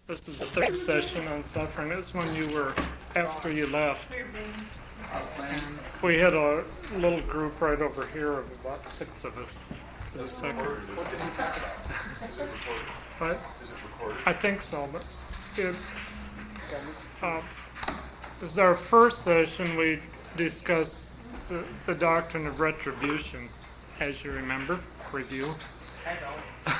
This is the third session on suffering. This one you were after you left. And we had a little group right over here of about 6 of us for the second. What did we talk about? Is it recorded? What? Is it recorded? I think so, but this is our first session. We discussed the doctrine of retribution, as you remember. Review. I don't.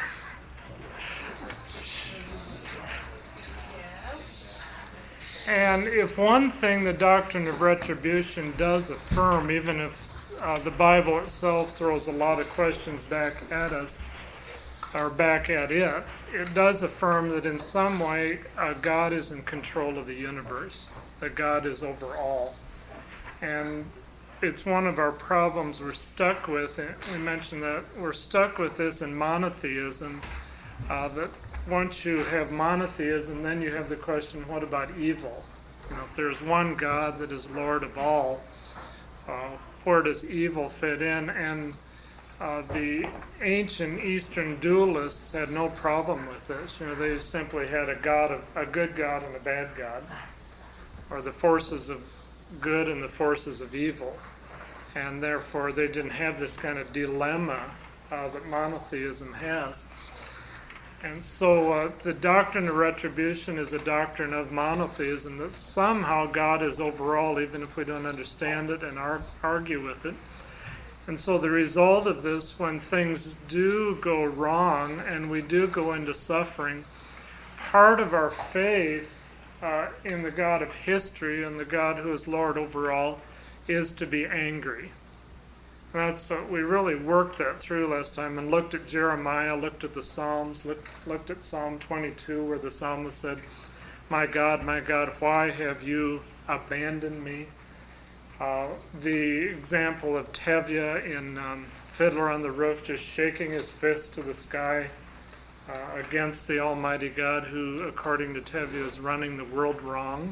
And if one thing the doctrine of retribution does affirm, even if the Bible itself throws a lot of questions back at us, or back at it, it does affirm that in some way God is in control of the universe, that God is over all. And it's one of our problems we're stuck with. We mentioned that we're stuck with this in monotheism, that once you have monotheism, then you have the question, what about evil? You know, if there's one God that is Lord of all, where does evil fit in? And the ancient Eastern dualists had no problem with this. You know, they simply had a good God and a bad God, or the forces of good and the forces of evil. And therefore, they didn't have this kind of dilemma that monotheism has. And so the doctrine of retribution is a doctrine of monotheism, that somehow God is over all, even if we don't understand it and argue with it. And so the result of this, when things do go wrong and we do go into suffering, part of our faith in the God of history and the God who is Lord over all is to be angry. That's what we really worked that through last time and looked at Jeremiah, looked at the Psalms, looked at Psalm 22 where the psalmist said, my God, why have you abandoned me? The example of Tevye in Fiddler on the Roof just shaking his fist to the sky against the Almighty God who, according to Tevye, is running the world wrong.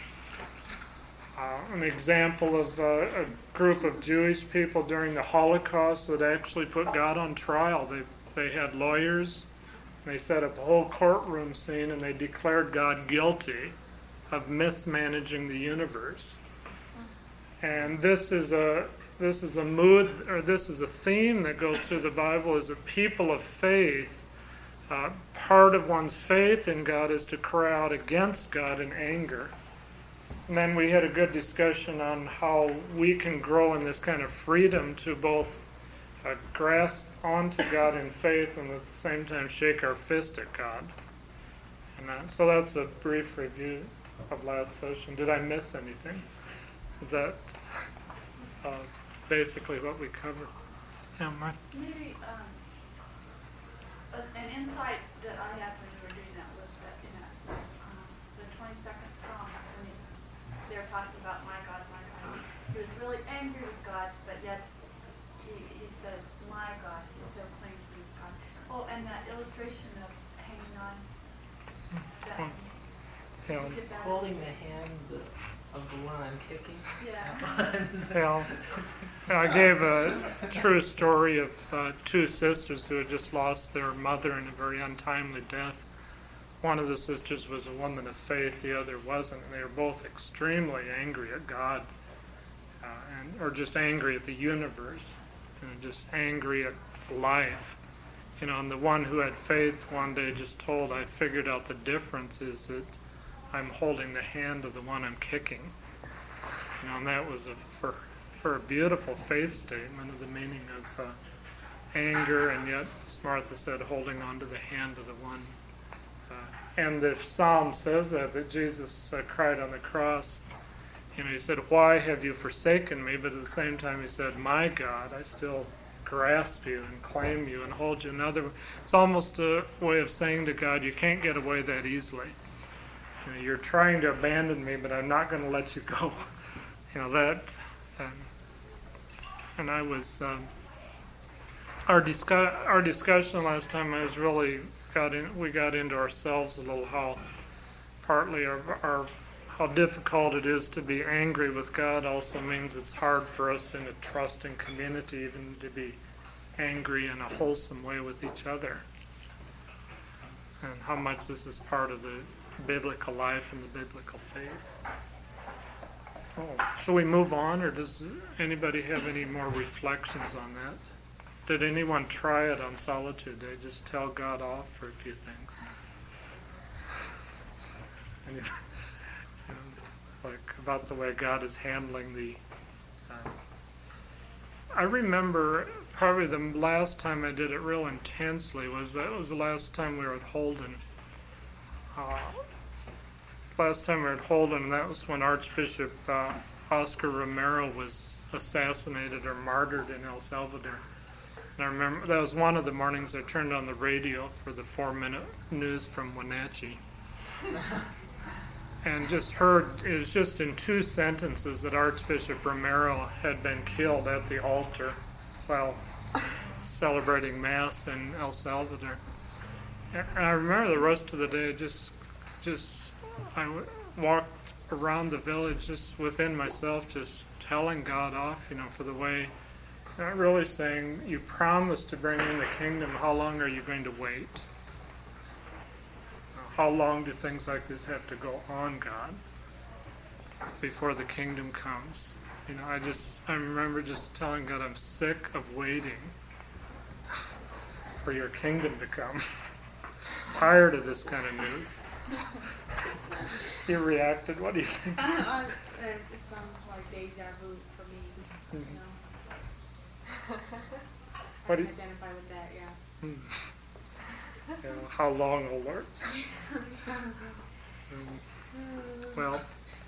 An example of a group of Jewish people during the Holocaust that actually put God on trial. They had lawyers, and they set up a whole courtroom scene, and they declared God guilty of mismanaging the universe. And this is a mood, or this is a theme that goes through the Bible, is that people of faith, part of one's faith in God is to cry out against God in anger. And then we had a good discussion on how we can grow in this kind of freedom to both grasp onto God in faith and at the same time shake our fist at God. And so that's a brief review of last session. Did I miss anything? Is that basically what we covered? Yeah, Martha? Maybe an insight that I had when you were doing that was that in the 22nd Psalm, when they're talking about my God, he was really angry with God, but yet he says, my God, he still claims to be his God. Oh, and that illustration of hanging on, that, Yeah. Holding the hand of the one kicking. yeah. Yeah, I gave a true story of two sisters who had just lost their mother in a very untimely death. One of the sisters was a woman of faith, the other wasn't, and they were both extremely angry at God, or just angry at the universe, and just angry at life. You know, and the one who had faith one day just told, I figured out the difference is that I'm holding the hand of the one I'm kicking. You know, and that was for a beautiful faith statement of the meaning of anger, and yet, as Martha said, holding on to the hand of the one. And the Psalm says that Jesus cried on the cross. You know, he said, why have you forsaken me? But at the same time he said, my God, I still grasp you and claim you and hold you. It's almost a way of saying to God, you can't get away that easily. You know, you're trying to abandon me, but I'm not going to let you go. You know, that, and I was, our discussion last time, I was really we got into ourselves a little, how partly how difficult it is to be angry with God also means it's hard for us in a trusting community even to be angry in a wholesome way with each other. And how much this is part of the biblical life and the biblical faith. Oh, shall we move on, or does anybody have any more reflections on that? Did anyone try it on Solitude Day? Just tell God off for a few things. Like about the way God is handling the... I remember probably the last time I did it real intensely was the last time we were at Holden. Last time we were at Holden, and that was when Archbishop Oscar Romero was assassinated or martyred in El Salvador. And I remember that was one of the mornings I turned on the radio for the 4-minute news from Wenatchee. And just heard, it was just in 2 sentences that Archbishop Romero had been killed at the altar while celebrating Mass in El Salvador. And I remember the rest of the day I walked around the village just within myself, just telling God off, for the way, not really saying, you promised to bring in the kingdom, how long are you going to wait? How long do things like this have to go on, God, before the kingdom comes? I remember just telling God, I'm sick of waiting for your kingdom to come. Tired of this kind of news. You reacted. What do you think? It sounds like deja vu for me. What do I you- identify with that, yeah. How long, O Lord? Well,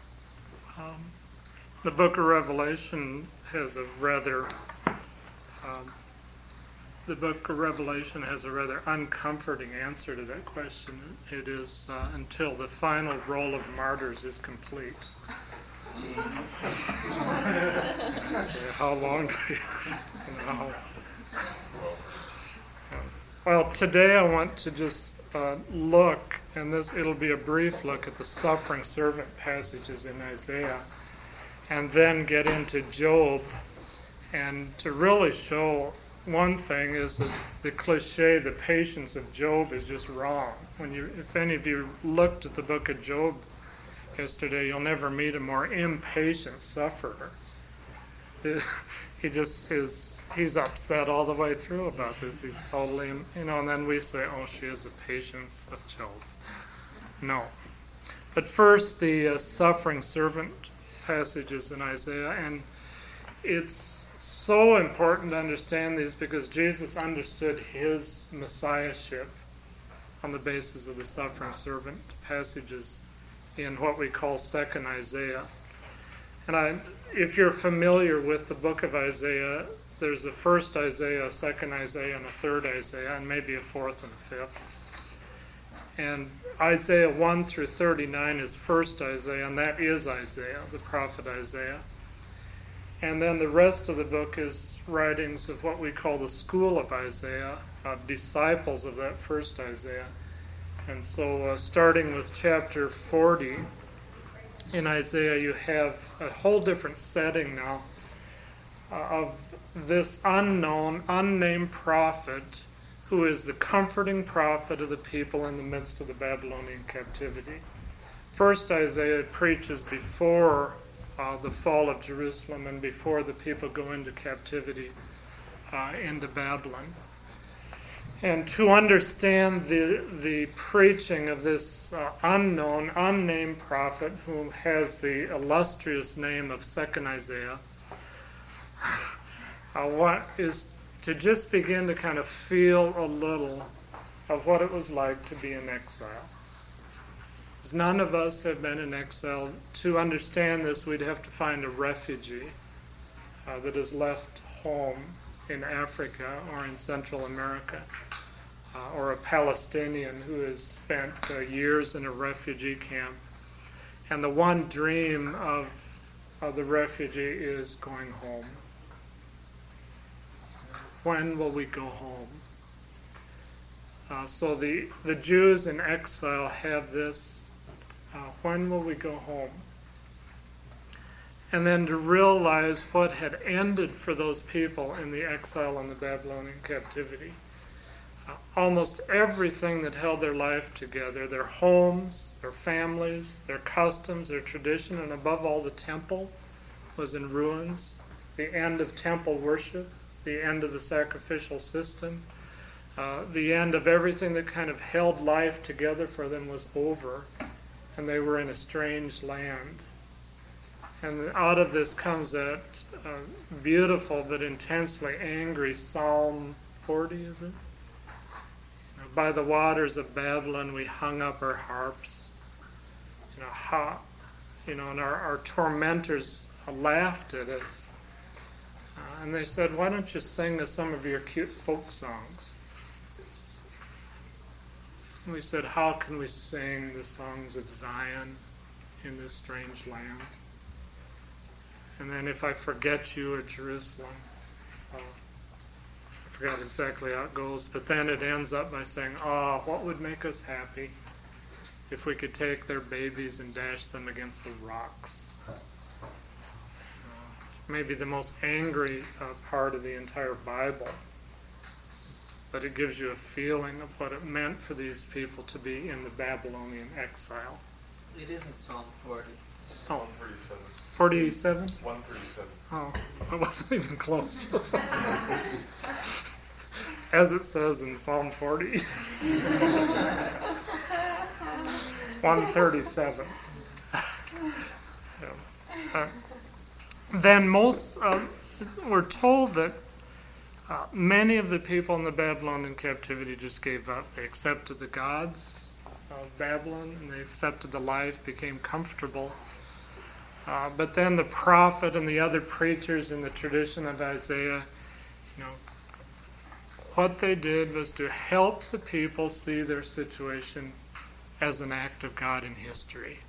the book of Revelation has a rather uncomforting answer to that question. It is until the final roll of martyrs is complete. So how long do you? Well, today I want to just look, and it'll be a brief look at the suffering servant passages in Isaiah, and then get into Job, and to really show one thing is that the cliche, the patience of Job, is just wrong. If any of you looked at the book of Job yesterday, you'll never meet a more impatient sufferer. He's upset all the way through about this. He's totally, and then we say, oh, she has the patience of Job. No. But first, the suffering servant passages in Isaiah, and it's so important to understand these because Jesus understood his messiahship on the basis of the suffering servant passages in what we call 2nd Isaiah. And if you're familiar with the book of Isaiah, there's a 1st Isaiah, a 2nd Isaiah, and a 3rd Isaiah, and maybe a 4th and a 5th. And Isaiah 1 through 39 is 1st Isaiah, and that is Isaiah, the prophet Isaiah. And then the rest of the book is writings of what we call the school of Isaiah, disciples of that 1st Isaiah. And so starting with chapter 40, in Isaiah you have a whole different setting now of this unknown, unnamed prophet who is the comforting prophet of the people in the midst of the Babylonian captivity. 1st Isaiah preaches before the fall of Jerusalem and before the people go into captivity into Babylon. And to understand the preaching of this unknown, unnamed prophet who has the illustrious name of 2nd Isaiah, what is to just begin to kind of feel a little of what it was like to be in exile. As none of us have been in exile. To understand this, we'd have to find a refugee that has left home in Africa or in Central America, or a Palestinian who has spent years in a refugee camp. And the one dream of the refugee is going home. When will we go home? So the Jews in exile have this, when will we go home? And then to realize what had ended for those people in the exile and the Babylonian captivity. almost everything that held their life together, their homes, their families, their customs, their tradition, and above all the temple was in ruins. The end of temple worship, the end of the sacrificial system, the end of everything that kind of held life together for them was over, and they were in a strange land. And out of this comes that beautiful but intensely angry Psalm 40, is it? By the waters of Babylon we hung up our harps. And our tormentors laughed at us. And they said, why don't you sing us some of your cute folk songs? And we said, how can we sing the songs of Zion in this strange land? And then if I forget you at Jerusalem, I forgot exactly how it goes, but then it ends up by saying, what would make us happy if we could take their babies and dash them against the rocks? Maybe the most angry part of the entire Bible, but it gives you a feeling of what it meant for these people to be in the Babylonian exile. It isn't Psalm 40. Oh, 137. 47? 137. Oh, I wasn't even close. As it says in Psalm 40. 137. Then we're told that many of the people in the Babylonian captivity just gave up. They accepted the gods of Babylon, and they accepted the life, became comfortable. But then the prophet and the other preachers in the tradition of Isaiah, what they did was to help the people see their situation as an act of God in history.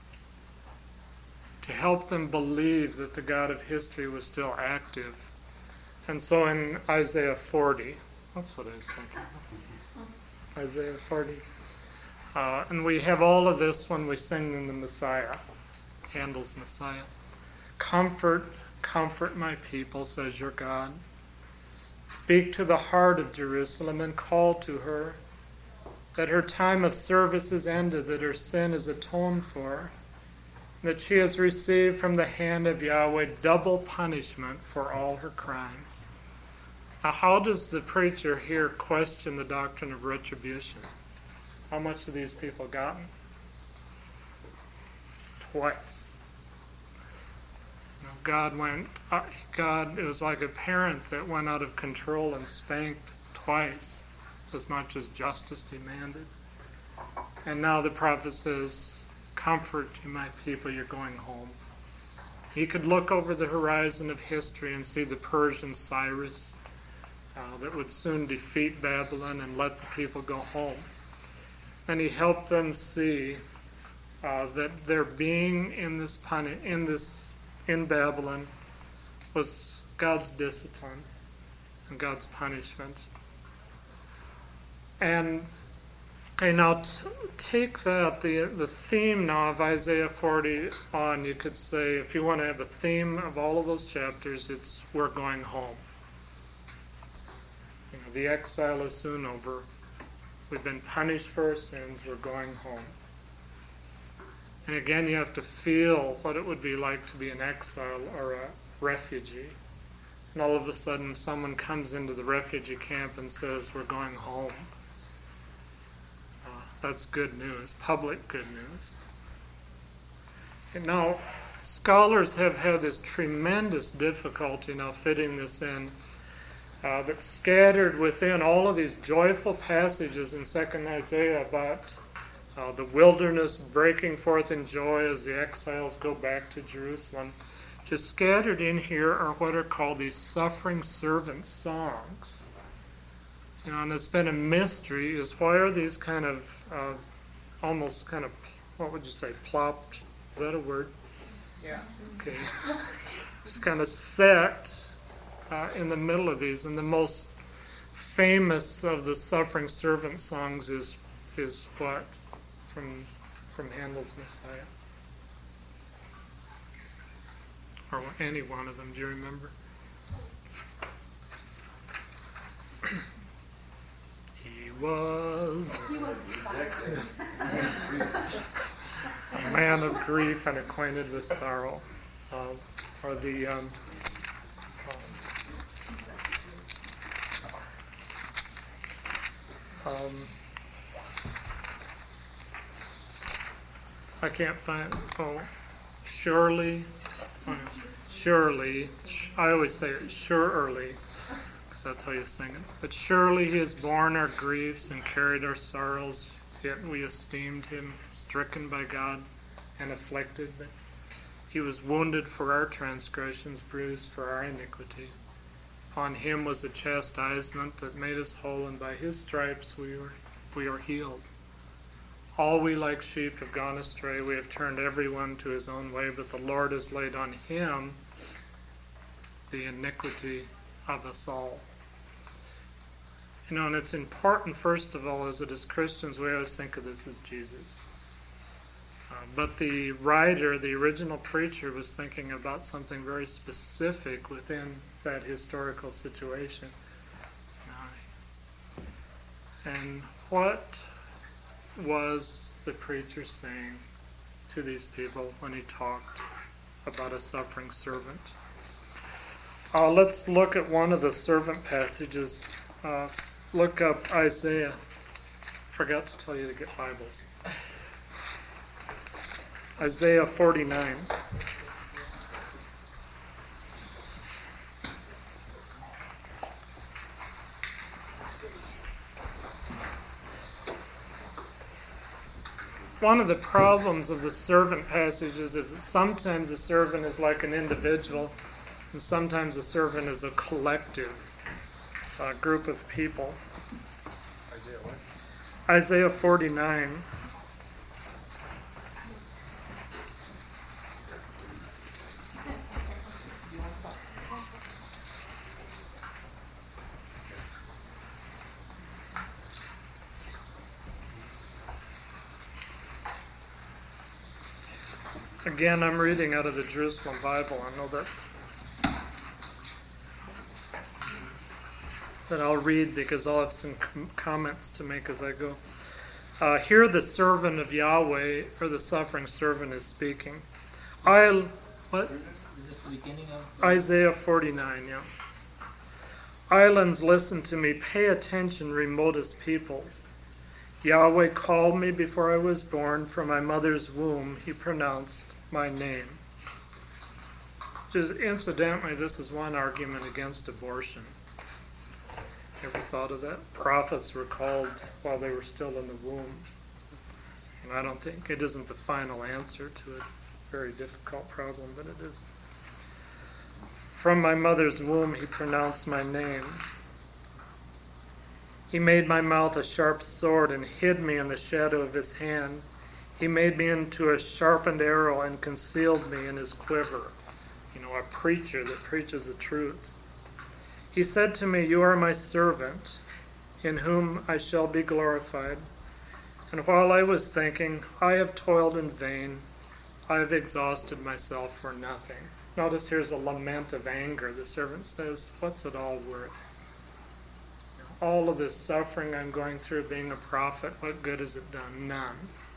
To help them believe that the God of history was still active. And so in Isaiah 40, that's what I was thinking. Isaiah 40. And we have all of this when we sing in the Messiah, Handel's Messiah. Comfort, comfort my people, says your God. Speak to the heart of Jerusalem and call to her that her time of service is ended, that her sin is atoned for, that she has received from the hand of Yahweh double punishment for all her crimes. Now, how does the preacher here question the doctrine of retribution? How much have these people gotten? Twice. It was like a parent that went out of control and spanked twice as much as justice demanded. And now the prophet says, comfort you, my people, you're going home. He could look over the horizon of history and see the Persian Cyrus that would soon defeat Babylon and let the people go home. And he helped them see that their being in Babylon was God's discipline and God's punishment. And okay, now take that, the theme now of Isaiah 40 on, you could say, if you want to have a theme of all of those chapters, it's we're going home. The exile is soon over. We've been punished for our sins. We're going home. And again, you have to feel what it would be like to be an exile or a refugee. And all of a sudden, someone comes into the refugee camp and says, we're going home. That's good news, public good news. And now, scholars have had this tremendous difficulty now fitting this in, but scattered within all of these joyful passages in 2nd Isaiah about the wilderness breaking forth in joy as the exiles go back to Jerusalem. Just scattered in here are what are called these suffering servant songs. And it's been a mystery, is why are these kind of almost kind of, what would you say, plopped? Is that a word? Yeah. Okay. Just kind of set in the middle of these. And the most famous of the suffering servant songs is what? From Handel's Messiah. Or any one of them, do you remember? was He was inspired. a man of grief and acquainted with sorrow. Or the I can't find. Oh, surely. Surely. I always say it surely, because that's how you sing it. But surely he has borne our griefs and carried our sorrows, yet we esteemed him stricken by God and afflicted. But he was wounded for our transgressions, bruised for our iniquity. On him was the chastisement that made us whole, and by his stripes we are healed. All we like sheep have gone astray. We have turned everyone to his own way, but the Lord has laid on him the iniquity of us all. You know, and it's important, first of all, is that as Christians, we always think of this as Jesus. But the writer, the original preacher, was thinking about something very specific within that historical situation. And what was the preacher saying to these people when he talked about a suffering servant? Let's look at one of the servant passages. Look up Isaiah. Forgot to tell you to get Bibles. Isaiah 49. One of the problems of the servant passages is that sometimes the servant is like an individual, and sometimes the servant is a collective group of people. Isaiah what? Isaiah 49. Again, I'm reading out of the Jerusalem Bible. I know that I'll read because I'll have some comments to make as I go. Here the servant of Yahweh, or the suffering servant, is speaking. What? Is this the beginning of? Isaiah 49, yeah. Islands, listen to me. Pay attention, remotest peoples. Yahweh called me before I was born. From my mother's womb, he pronounced my name. Just incidentally, this is one argument against abortion. Ever thought of that? Prophets were called while they were still in the womb. And I don't think it isn't the final answer to a very difficult problem, but it is. From my mother's womb, he pronounced my name. He made my mouth a sharp sword and hid me in the shadow of his hand. He made me into a sharpened arrow and concealed me in his quiver. You know, a preacher that preaches the truth. He said to me, "You are my servant, in whom I shall be glorified." And while I was thinking, I have toiled in vain. I have exhausted myself for nothing. Notice here's a lament of anger. The servant says, what's it all worth? All of this suffering I'm going through being a prophet, what good has it done? None.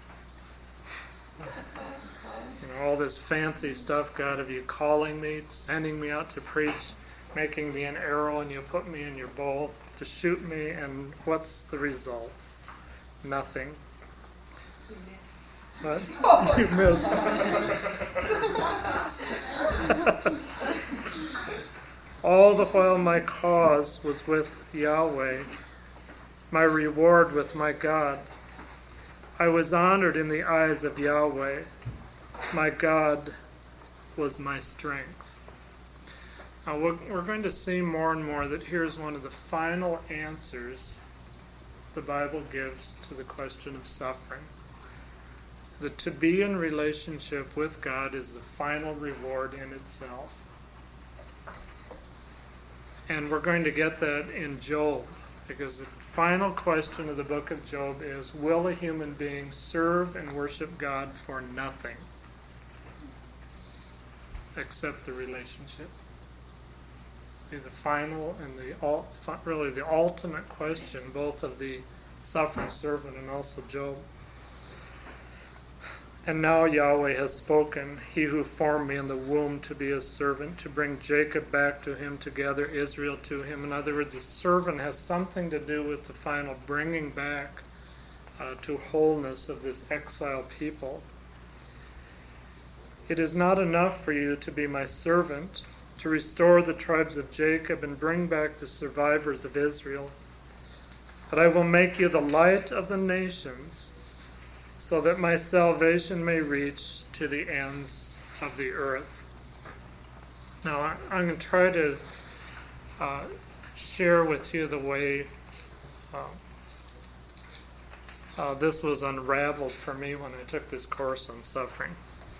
You know, all this fancy stuff, God, of you calling me, sending me out to preach, making me an arrow, and you put me in your bow to shoot me, and what's the results? Nothing. But you missed. All the while my cause was with Yahweh, my reward with my God. I was honored in the eyes of Yahweh. My God was my strength. Now we're going to see more and more that here's one of the final answers the Bible gives to the question of suffering. That to be in relationship with God is the final reward in itself. And we're going to get that in Job, because the final question of the book of Job is, will a human being serve and worship God for nothing except the relationship? Be the final and really the ultimate question, both of the suffering servant, and also Job. And now Yahweh has spoken, he who formed me in the womb to be his servant, to bring Jacob back to him, to gather Israel to him. In other words, the servant has something to do with the final bringing back to wholeness of this exiled people. It is not enough for you to be my servant, to restore the tribes of Jacob and bring back the survivors of Israel, but I will make you the light of the nations, so that my salvation may reach to the ends of the earth. Now, I'm going to try to share with you the way this was unraveled for me when I took this course on suffering.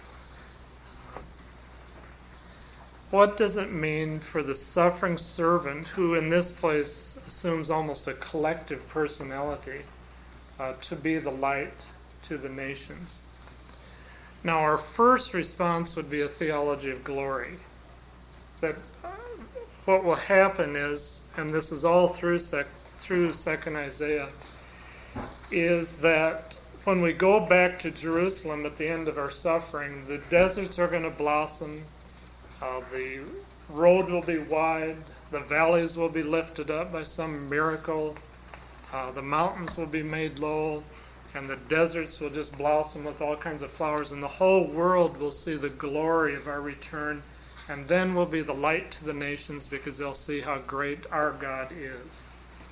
What does it mean for the suffering servant, who in this place assumes almost a collective personality, to be the light to the nations? Now, our first response would be a theology of glory. That what will happen is, and this is all through 2nd Isaiah, is that when we go back to Jerusalem at the end of our suffering, the deserts are going to blossom, the road will be wide, the valleys will be lifted up by some miracle, the mountains will be made low, and the deserts will just blossom with all kinds of flowers, and the whole world will see the glory of our return, and then we'll be the light to the nations because they'll see how great our God is.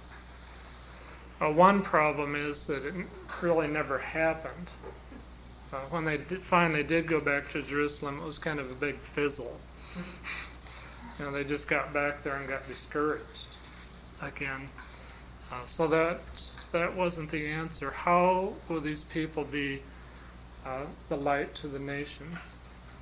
One problem is that it really never happened. When they finally did go back to Jerusalem, it was kind of a big fizzle. They just got back there and got discouraged again. So that wasn't the answer. How will these people be the light to the nations?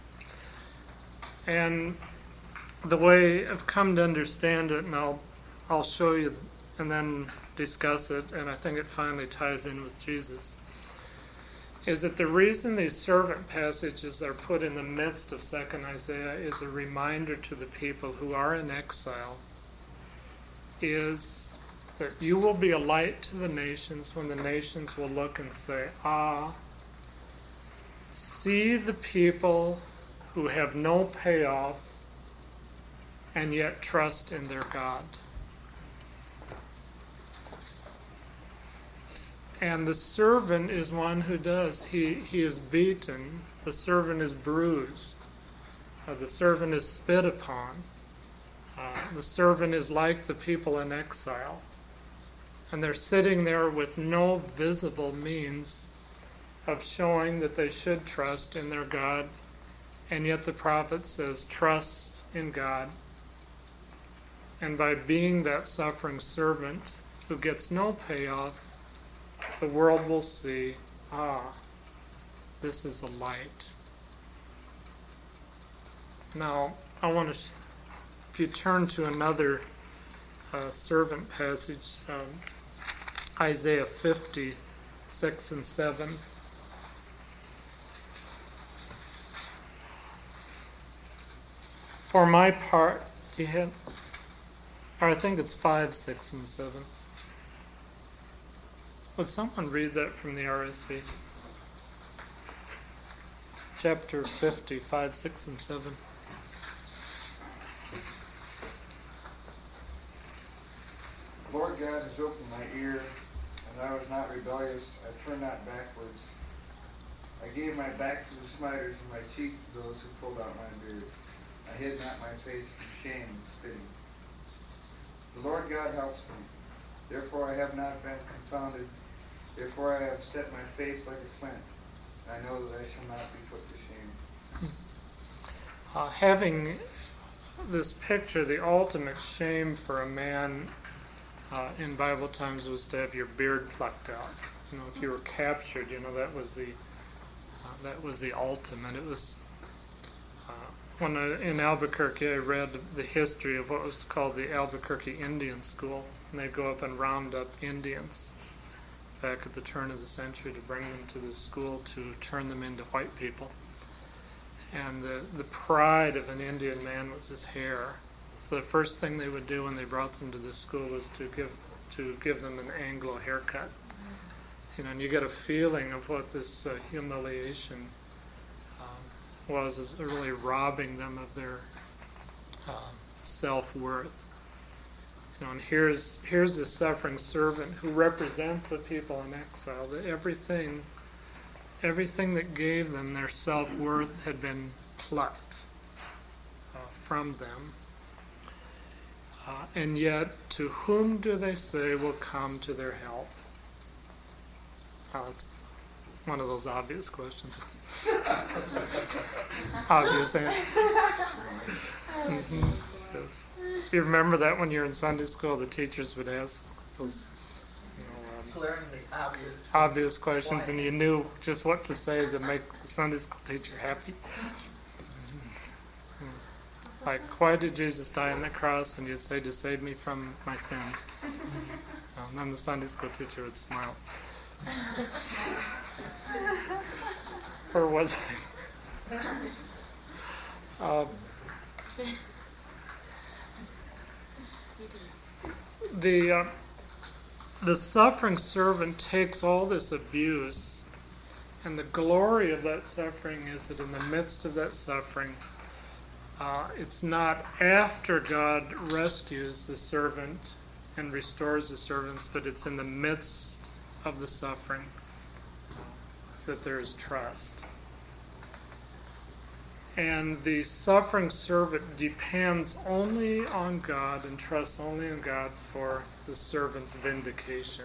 And the way I've come to understand it, and I'll show you and then discuss it, and I think it finally ties in with Jesus, is that the reason these servant passages are put in the midst of 2nd Isaiah is a reminder to the people who are in exile, is that you will be a light to the nations when the nations will look and say, see the people who have no payoff and yet trust in their God. And the servant is one who does. He is beaten. The servant is bruised. The servant is spit upon. The servant is like the people in exile. And they're sitting there with no visible means of showing that they should trust in their God. And yet the prophet says, trust in God. And by being that suffering servant who gets no payoff, the world will see, this is a light. Now, I want to, if you turn to another servant passage, Isaiah 50, 6 and 7. For my part, or I think it's 5, 6, and 7. Would someone read that from the RSV? Chapter 50, 5, 6, and 7. The Lord God has opened my ear, and I was not rebellious. I turned not backwards. I gave my back to the smiters and my cheek to those who pulled out my beard. I hid not my face from shame and spitting. The Lord God helps me. Therefore I have not been confounded. Therefore I have set my face like a flint. And I know that I shall not be put to shame. Having this picture, the ultimate shame for a man in Bible times was to have your beard plucked out. If you were captured, that was the ultimate. It was when in Albuquerque, I read the history of what was called the Albuquerque Indian School, and they'd go up and round up Indians back at the turn of the century to bring them to the school to turn them into white people. And the pride of an Indian man was his hair. So the first thing they would do when they brought them to the school was to give them an Anglo haircut. And you get a feeling of what this humiliation was, is really robbing them of their self-worth. And here's this suffering servant who represents the people in exile. That everything that gave them their self-worth had been plucked from them. And yet, to whom do they say will come to their help? It's one of those obvious questions. Obvious answer. Yes. You remember that when you're in Sunday school, the teachers would ask those Glaringly obvious. obvious questions, and you knew just what to say to make the Sunday school teacher happy. Like, why did Jesus die on the cross? And you'd say, to save me from my sins. And then the Sunday school teacher would smile. Or was it? The suffering servant takes all this abuse, and the glory of that suffering is that in the midst of that suffering, it's not after God rescues the servant and restores the servants, but it's in the midst of the suffering that there is trust. And the suffering servant depends only on God and trusts only in God for the servant's vindication.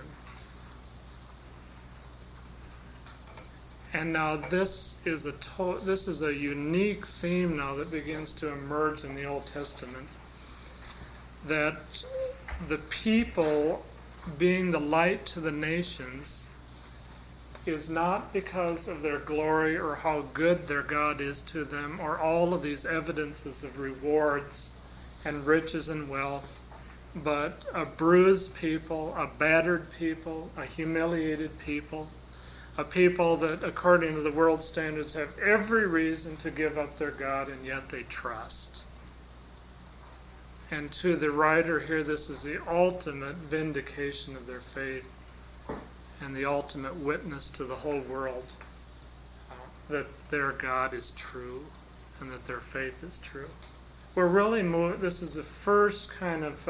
And now this is a unique theme now that begins to emerge in the Old Testament, that the people being the light to the nations is not because of their glory or how good their God is to them or all of these evidences of rewards and riches and wealth, but a bruised people, a battered people, a humiliated people, a people that, according to the world's standards, have every reason to give up their God, and yet they trust. And to the writer here, this is the ultimate vindication of their faith and the ultimate witness to the whole world that their God is true and that their faith is true. We're really this is the first kind of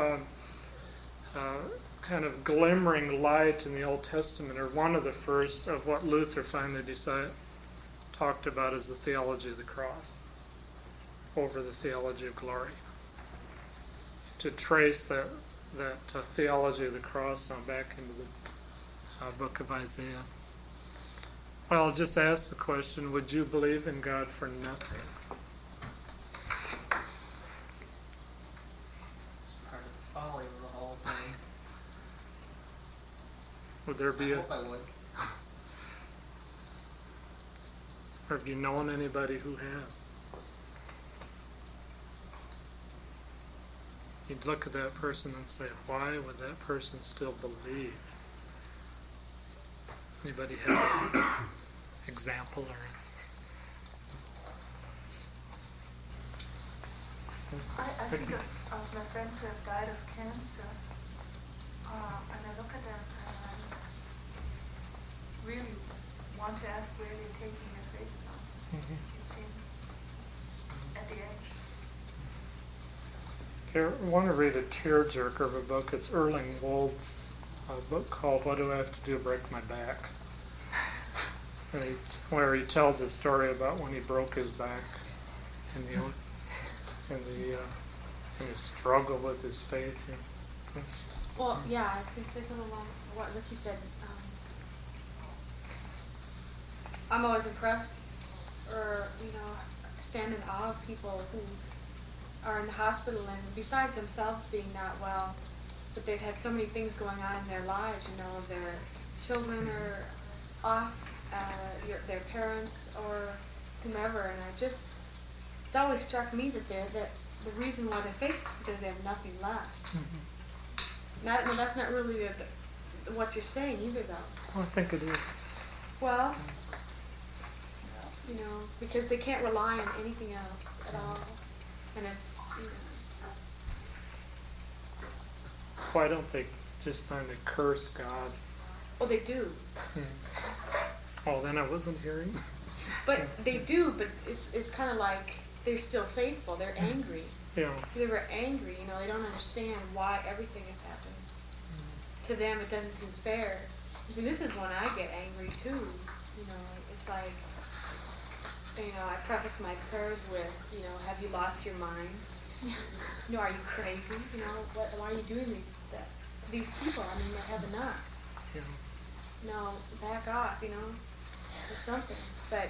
glimmering light in the Old Testament, or one of the first, of what Luther finally talked about as the theology of the cross over the theology of glory. To trace that theology of the cross on back into the book of Isaiah. Well, I'll just ask the question, would you believe in God for nothing? It's part of the folly of the whole thing. Would there be I hope I would. or have you known anybody who has? You'd look at that person and say, why would that person still believe? Anybody have an example or? I think of my friends who have died of cancer, and I look at them and I really want to ask where they're taking their faith from. It seems at the edge. I want to read a tearjerker of a book. It's Erling Wold's book called What Do I Have to Do to Break My Back? And where he tells a story about when he broke his back in his struggle with his faith. Well, yeah, since they come along, what Ricky said, I'm always impressed, or stand in awe of people who are in the hospital and besides themselves being not well, but they've had so many things going on in their lives. Their children are off, their parents or whomever, and it's always struck me that the reason why they're faithful is because they have nothing left. Mm-hmm. That's not really what you're saying either, though. Well, I think it is. Well, because they can't rely on anything else at all, and it's. Why don't they just finally curse God Well, they do. Oh, then I wasn't hearing. But they do, but it's kind of like they're still faithful. They're angry. Yeah. They were angry, they don't understand why everything has happened. To them, it doesn't seem fair. You see, this is when I get angry too. It's like, I preface my prayers with, have you lost your mind? Are you crazy? Why are you doing these people? I mean, they have enough. Yeah. No, back off, or something. But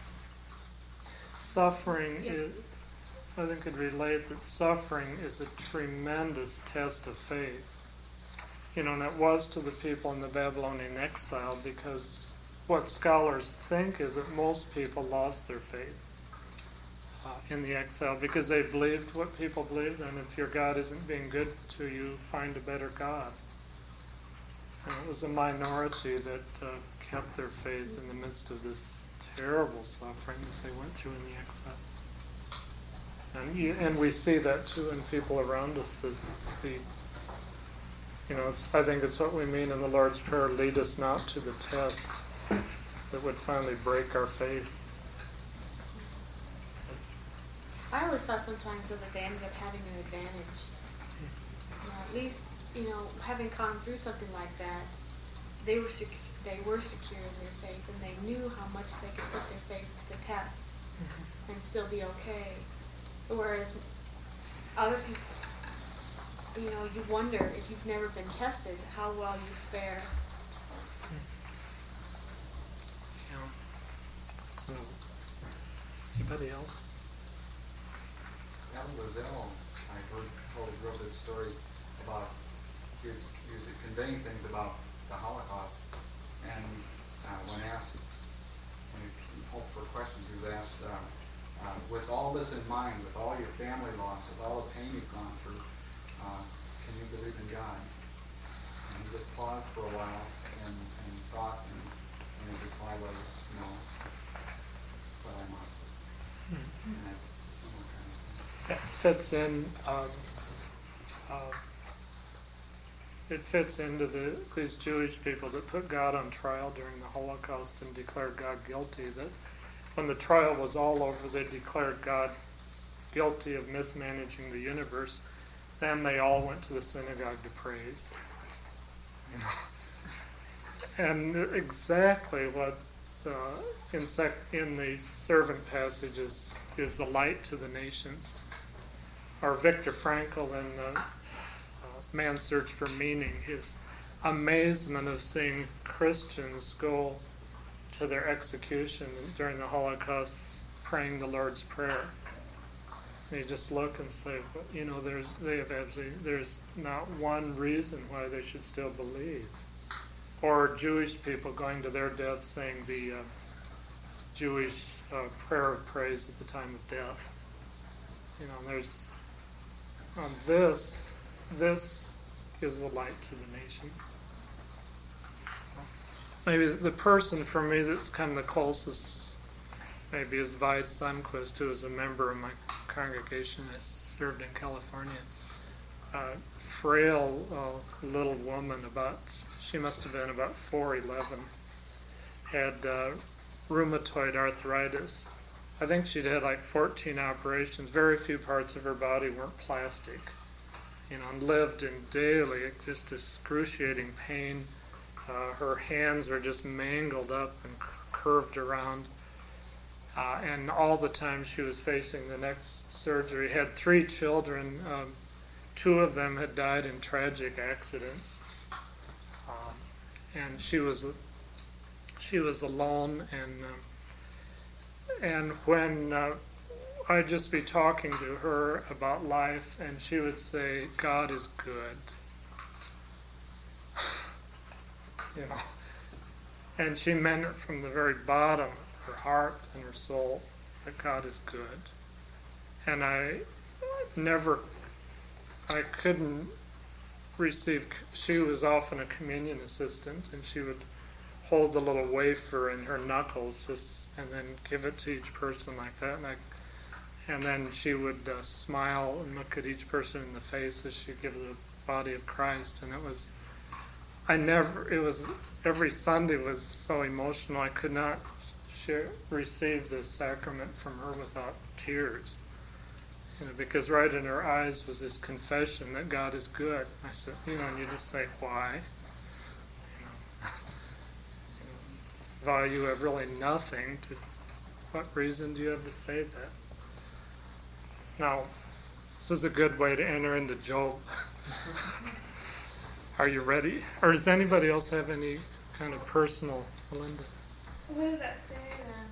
Suffering Yeah. is, I think could relate that suffering is a tremendous test of faith. And it was to the people in the Babylonian exile, because what scholars think is that most people lost their faith in the exile because they believed what people believed, and if your God isn't being good to you, find a better God. And it was a minority that kept their faith in the midst of this terrible suffering that they went through in the exile. And we see that too in people around us. That I think it's what we mean in the Lord's Prayer: lead us not to the test that would finally break our faith. I always thought sometimes that they ended up having an advantage. At least, having gone through something like that, they were secure in their faith, and they knew how much they could put their faith to the test and still be okay. Whereas other people, you wonder if you've never been tested, how well you fare. Yeah. So, anybody else? Alan Roselle, I heard told a real good story about he was conveying things about the Holocaust, and when he hoped for questions, he was asked, with all this in mind, with all your family loss, with all the pain you've gone through, can you believe in God? And he just paused for a while and thought, and his reply was, no, but I must. And that's similar kind of thing. That fits in. It fits into these Jewish people that put God on trial during the Holocaust and declared God guilty. That when the trial was all over, they declared God guilty of mismanaging the universe. Then they all went to the synagogue to praise. And exactly what in the servant passages is the light to the nations. Or Viktor Frankl in Man's Search for Meaning, his amazement of seeing Christians go to their execution during the Holocaust praying the Lord's Prayer. And you just look and say, there's not one reason why they should still believe. Or Jewish people going to their death saying the Jewish prayer of praise at the time of death. There's this is the light to the nations. Maybe the person for me that's come the closest maybe is Vice Sundquist, who is a member of my congregation. I served in California. Frail little woman, she must have been about 4'11", had rheumatoid arthritis. I think she'd had like 14 operations. Very few parts of her body weren't plastic. And lived in daily, just excruciating pain. Her hands were just mangled up and curved around. And all the time she was facing the next surgery. Had 3 children. 2 of them had died in tragic accidents. And she was alone. And when I'd just be talking to her about life, and she would say, God is good. And she meant it from the very bottom of her heart and her soul, that God is good. And I couldn't receive, she was often a communion assistant, and she would hold the little wafer in her knuckles and then give it to each person like that. And then she would smile and look at each person in the face as she give the body of Christ. And every Sunday was so emotional. I could not receive the sacrament from her without tears. Because right in her eyes was this confession that God is good. I said, and you just say, why? While you have really nothing, what reason do you have to say that? Now, this is a good way to enter into Job. Are you ready? Or does anybody else have any kind of personal, Melinda? What does that say then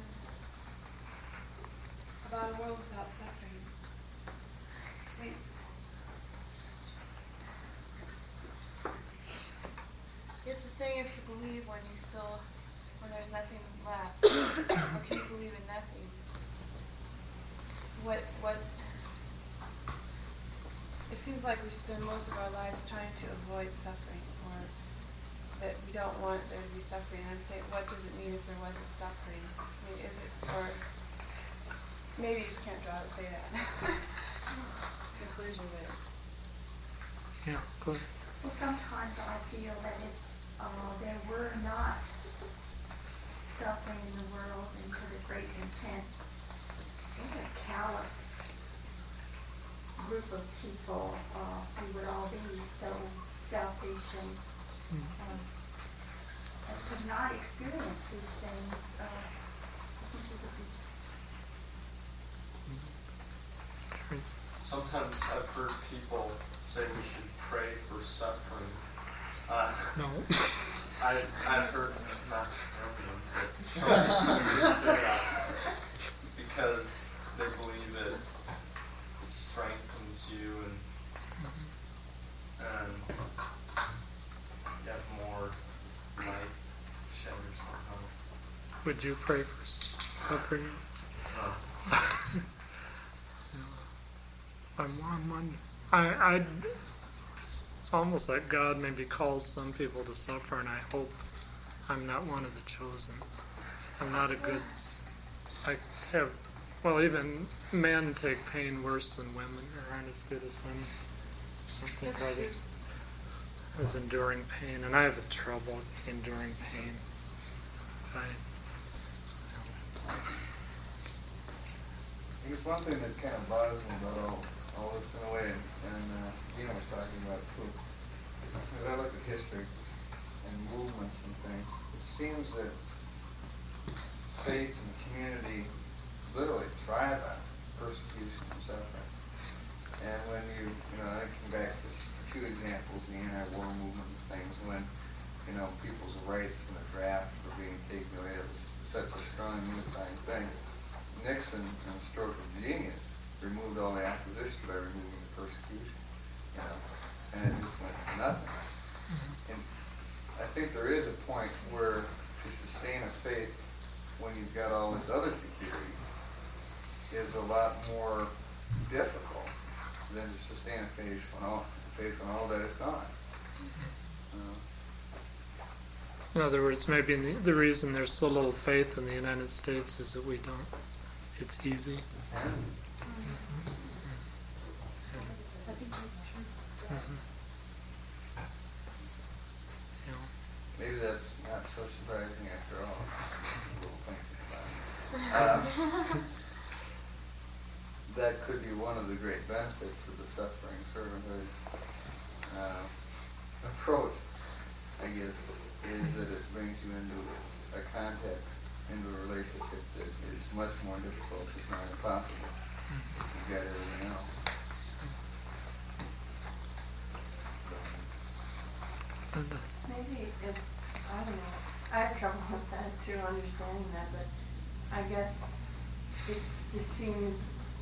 about a world without suffering? If the thing is to believe when there's nothing left, or can you believe in nothing? What? It seems like we spend most of our lives trying to avoid suffering, or that we don't want there to be suffering. And I'm saying, what does it mean if there wasn't suffering? I mean, is it, or maybe you just can't draw it, say that conclusion, but. Yeah, go ahead. Well, sometimes I feel that if there were not suffering in the world and to the great intent, what a callous group of people we would all be, so selfish and to not experience these things. I think it would be just Sometimes I've heard people say we should pray for suffering. No. I've heard, not everyone, but some people say that because they believe it strengthens you and you have more light shed or something. Would you pray for suffering? It's almost like God maybe calls some people to suffer, and I hope I'm not one of the chosen. I'm not a good. Even men take pain worse than women, or aren't as good as women. Something rather as enduring pain, and I have trouble enduring pain. I guess one thing that kind of bothers me about all this in a way, and Gina was talking about it too, as I look at history and movements and things, it seems that faith and community literally thrive on persecution and suffering. And when I come back to just a few examples, the anti-war movement and things, when, people's rights in a draft were being taken away, it was such a strong unifying thing. Nixon, in a stroke of genius, removed all the opposition by removing the persecution, and it just went to nothing. And I think there is a point where to sustain a faith when you've got all this other security is a lot more difficult than to sustain a faith when all that is gone. In other words, maybe the reason there's so little faith in the United States is that we don't. It's easy. I think that's true. Maybe that's not so surprising after all. That could be one of the great benefits of the suffering servanthood approach, I guess, is that it brings you into a context, into a relationship that is much more difficult, if not impossible. You've got everything else. Maybe it's, I don't know, I have trouble with that too, understanding that, but I guess it just seems,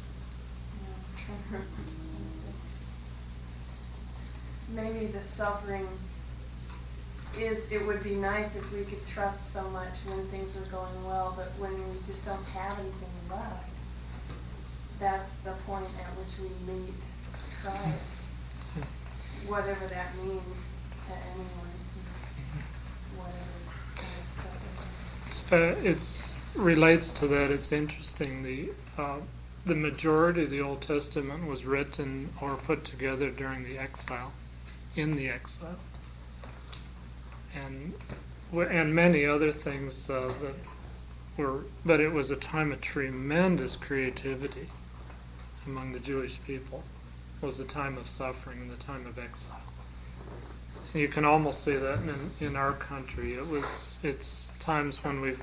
maybe the suffering it would be nice if we could trust so much when things are going well, but when we just don't have anything left, that's the point at which we meet Christ, whatever that means to anyone, whatever kind of suffering. It relates to that. It's interesting. The majority of the Old Testament was written or put together during the exile, in the exile. and many other things that were. But it was a time of tremendous creativity among the Jewish people. It was a time of suffering and the time of exile. You can almost see that in our country. It's times when we've,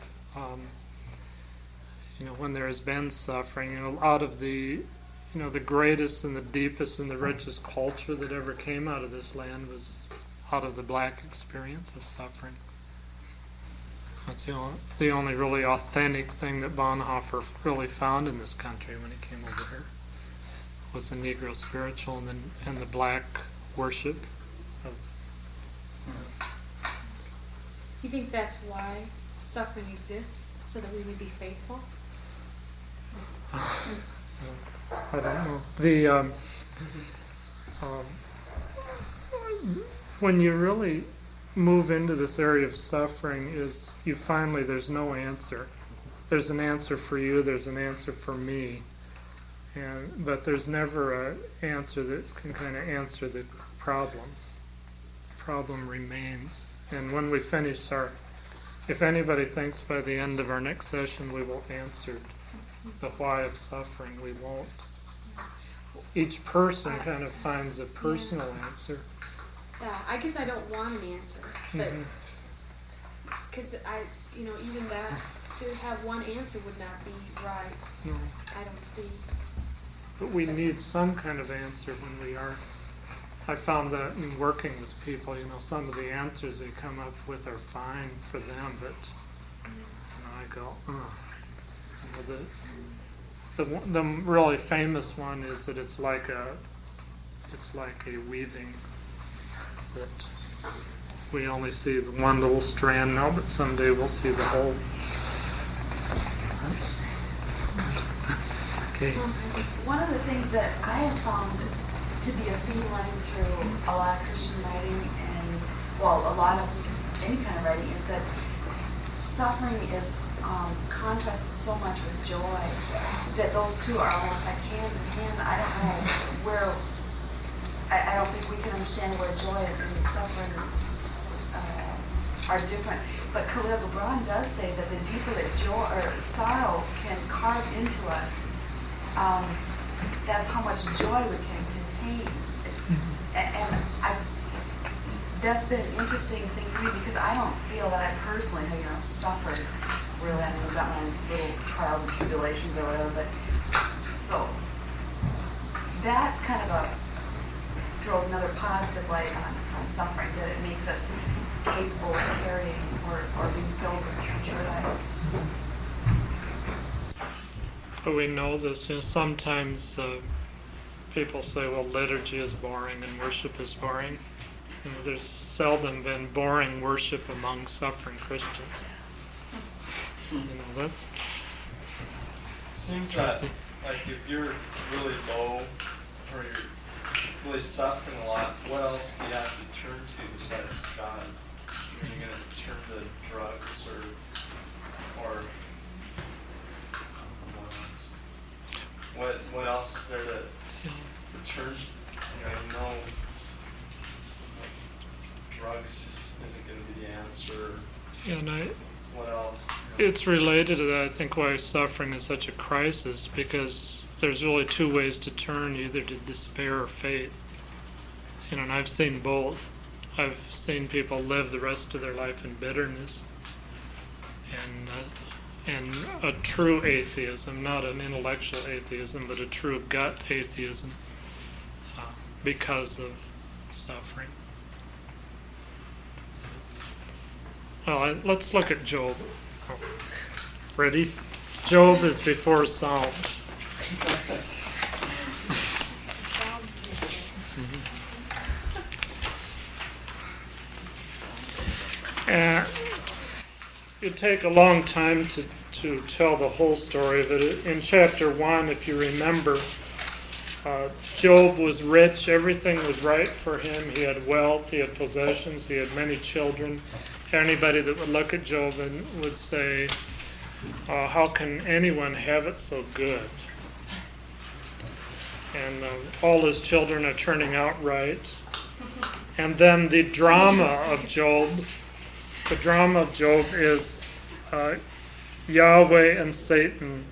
when there has been suffering. Out of the, the greatest and the deepest and the richest culture that ever came out of this land was out of the black experience of suffering. That's the only really authentic thing that Bonhoeffer really found in this country when he came over here was the Negro spiritual and the black worship of. Do you think that's why suffering exists, so that we would be faithful? I don't know. The when you really move into this area of suffering, is there's no answer. There's an answer for you. There's an answer for me, but there's never an answer that can kind of answer the problem. Problem remains. And when we finish if anybody thinks by the end of our next session we will answer the why of suffering, we won't. Each person kind of finds a personal answer. Yeah, I guess I don't want an answer, but because even that, to have one answer would not be right. No. I don't see. But we need some kind of answer when we are. I found that in working with people, some of the answers they come up with are fine for them, but I go, the really famous one is that it's like a weaving, that we only see the one little strand now, but someday we'll see the whole. Okay. One of the things that I have found to be a theme running through a lot of Christian writing a lot of any kind of writing is that suffering is contrasted so much with joy that those two are almost like hand in hand. I don't know where, I don't think we can understand where joy and suffering are different. But Khalil Gibran does say that the deeper that joy or sorrow can carve into us, that's how much joy we can contain. That's been an interesting thing for me because I don't feel that I personally have suffered really. I mean, I've got my little trials and tribulations or whatever, but so that's kind of throws another positive light on suffering, that it makes us capable of carrying or being filled with joy. But we know this. Sometimes people say, "Well, liturgy is boring and worship is boring." There's seldom been boring worship among suffering Christians. That's seems that like if you're really low or you're really suffering a lot, what else do you have to turn to besides God? Are you going to turn to drugs or what else is there to turn? Drugs just isn't going to be the answer. And what else? It's related to that. I think why suffering is such a crisis, because there's really two ways to turn, either to despair or faith. And I've seen both. I've seen people live the rest of their life in bitterness and a true atheism, not an intellectual atheism, but a true gut atheism because of suffering. Well, let's look at Job. Ready? Job is before Psalms. And it'd take a long time to tell the whole story, but in chapter 1, if you remember, Job was rich, everything was right for him. He had wealth, he had possessions, he had many children. Anybody that would look at Job and would say, how can anyone have it so good? And all his children are turning out right. And then the drama of Job the drama of Job is Yahweh and Satan,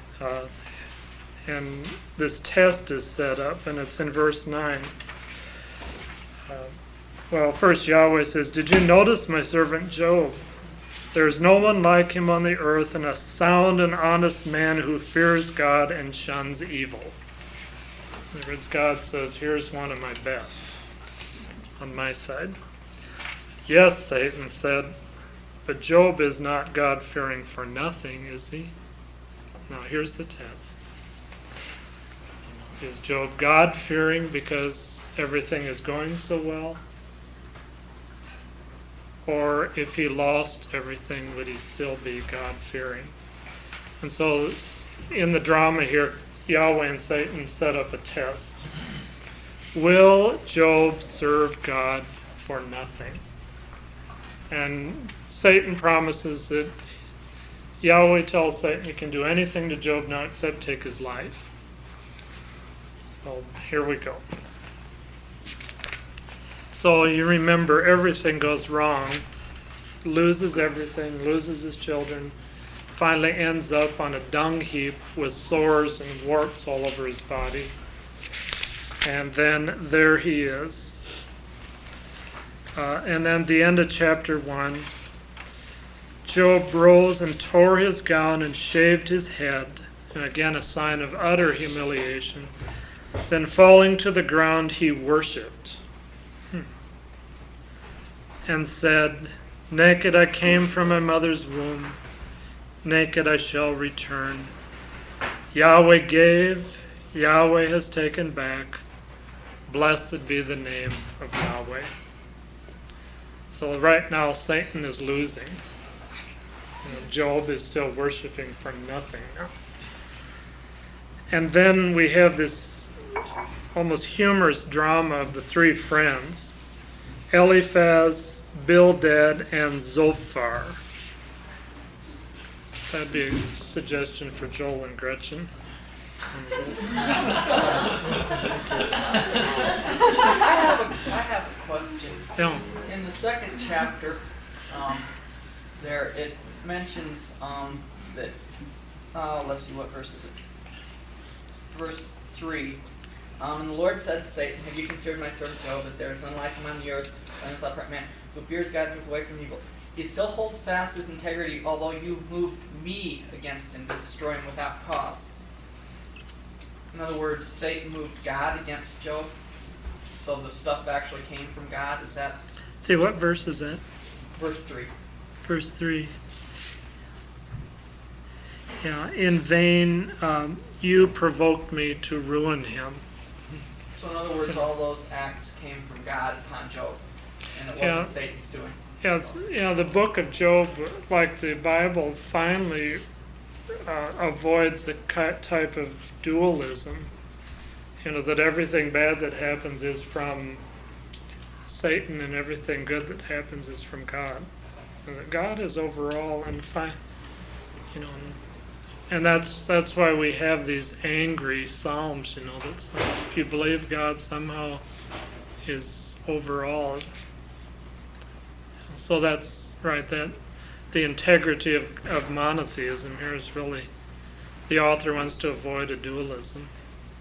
and this test is set up, and it's in verse 9. Well, first Yahweh says, "Did you notice my servant Job? There is no one like him on the earth, and a sound and honest man who fears God and shuns evil." In other words, God says, here's one of my best on my side. "Yes," Satan said, "but Job is not God-fearing for nothing, is he?" Now here's the test. Is Job God-fearing because everything is going so well? Or if he lost everything, would he still be God-fearing? And so in the drama here, Yahweh and Satan set up a test. Will Job serve God for nothing? And Satan promises that Yahweh tells Satan he can do anything to Job now except take his life. So here we go. So you remember, everything goes wrong. Loses everything, loses his children, finally ends up on a dung heap with sores and warts all over his body. And then there he is. And then the end of chapter 1, Job rose and tore his gown and shaved his head, and again a sign of utter humiliation. Then falling to the ground, he worshipped and said, "Naked I came from my mother's womb, naked I shall return. Yahweh gave, Yahweh has taken back. Blessed be the name of Yahweh." So right now Satan is losing. Job is still worshiping for nothing now. And then we have this almost humorous drama of the three friends, Eliphaz, Bildad, and Zophar. That'd be a suggestion for Joel and Gretchen. I have a question. Yeah. In the second chapter, there it mentions that, let's see, what verse is it? Verse 3. And the Lord said to Satan, "Have you considered my servant Job, that there is none like him on the earth, an upright man, who fears God and moves away from evil? He still holds fast his integrity, although you moved me against him to destroy him without cause." In other words, Satan moved God against Job, so the stuff actually came from God. Is that See, what verse is that? verse 3? Verse 3. Yeah, in vain you provoked me to ruin him. So in other words, all those acts came from God upon Job, and it wasn't Yeah. Satan's doing. Yeah, the book of Job, like the Bible, finally avoids the type of dualism. That everything bad that happens is from Satan and everything good that happens is from God. And that God is overall and fine, and that's why we have these angry psalms, that if you believe God somehow is overall. So that's right, that the integrity of monotheism here is really, the author wants to avoid a dualism.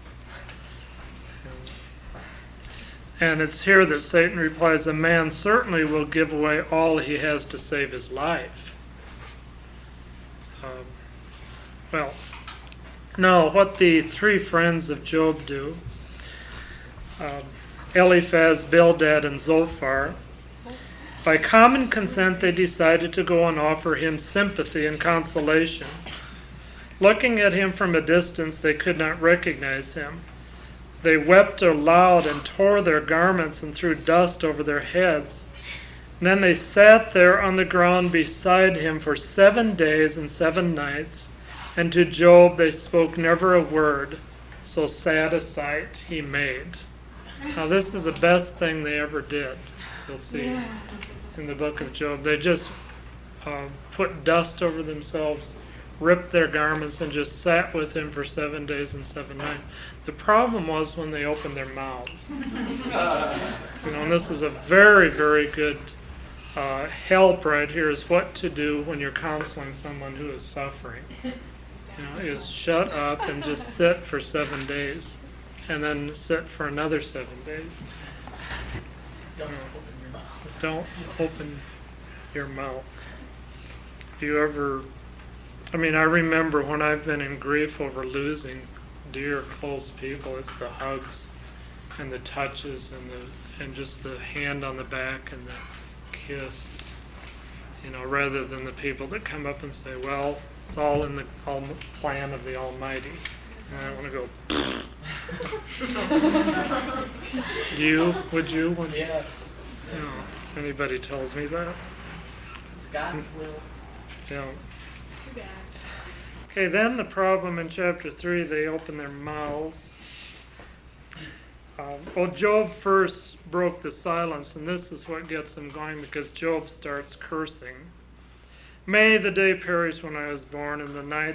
And it's here that Satan replies, "A man certainly will give away all he has to save his life." Well, now what the three friends of Job do, Eliphaz, Bildad, and Zophar, by common consent they decided to go and offer him sympathy and consolation. Looking at him from a distance, they could not recognize him. They wept aloud and tore their garments and threw dust over their heads. And then they sat there on the ground beside him for 7 days and 7 nights, and to Job they spoke never a word, so sad a sight he made. Now this is the best thing they ever did, you'll see in the book of Job. They just put dust over themselves, ripped their garments, and just sat with him for 7 days and 7 nights. The problem was when they opened their mouths. And this is a very, very good help right here is what to do when you're counseling someone who is suffering. Is shut up and just sit for 7 days, and then sit for another 7 days. Don't open your mouth. Don't open your mouth. Do you ever? I remember when I've been in grief over losing dear, close people, it's the hugs and the touches and just the hand on the back and the kiss, rather than the people that come up and say, well, it's all in the plan of the Almighty. And I want to go, would you? When, Yes. Anybody tells me that? It's God's will. Yeah. Too bad. Okay, then the problem in chapter 3, they open their mouths. Job first broke the silence, and this is what gets them going, because Job starts cursing. May the day perish when I was born, and the night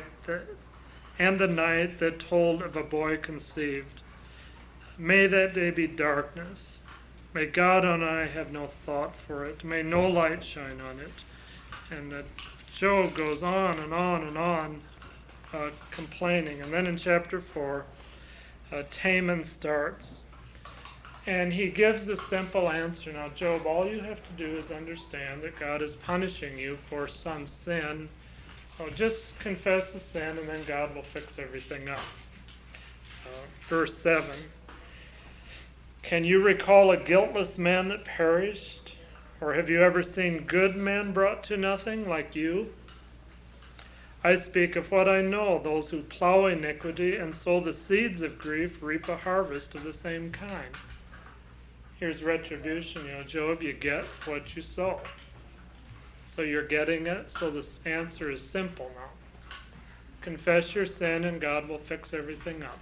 that told of a boy conceived. May that day be darkness. May God and I have no thought for it. May no light shine on it. And Job goes on and on and on, complaining. And then in chapter 4, Taman starts. And he gives a simple answer. Now, Job, all you have to do is understand that God is punishing you for some sin. So just confess the sin, and then God will fix everything up. Verse 7. Can you recall a guiltless man that perished? Or have you ever seen good men brought to nothing like you? I speak of what I know. Those who plow iniquity and sow the seeds of grief reap a harvest of the same kind. Here's retribution. Job, you get what you sow. So you're getting it. So this answer is simple now. Confess your sin and God will fix everything up.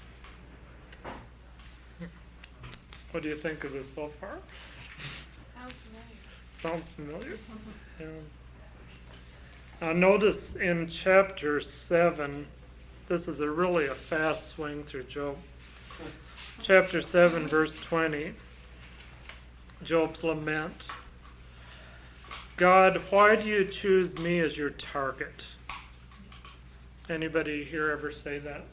What do you think of this so far? Sounds familiar. Sounds familiar? Yeah. Now notice in chapter 7, this is really a fast swing through Job. Chapter 7, verse 20, Job's lament. God, why do you choose me as your target? Anybody here ever say that?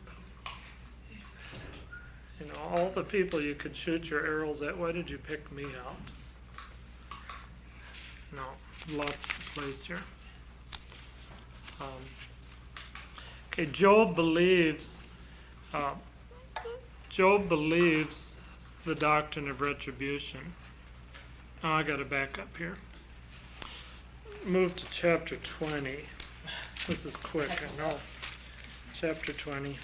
All the people you could shoot your arrows at, why did you pick me out? No, lost place here. Okay, Job believes the doctrine of retribution. Now I got to back up here. Move to chapter 20. This is quick, I know. Chapter 20.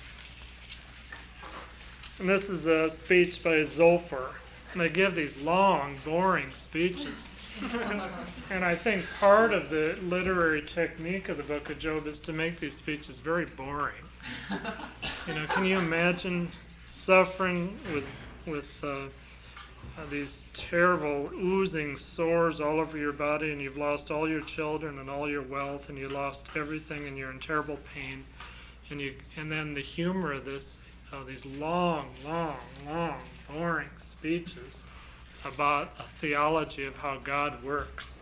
And this is a speech by Zophar. And they give these long, boring speeches. And I think part of the literary technique of the book of Job is to make these speeches very boring. Can you imagine suffering with these terrible oozing sores all over your body, and you've lost all your children and all your wealth, and you lost everything, and you're in terrible pain, and then the humor of this, these long, boring speeches about a theology of how God works.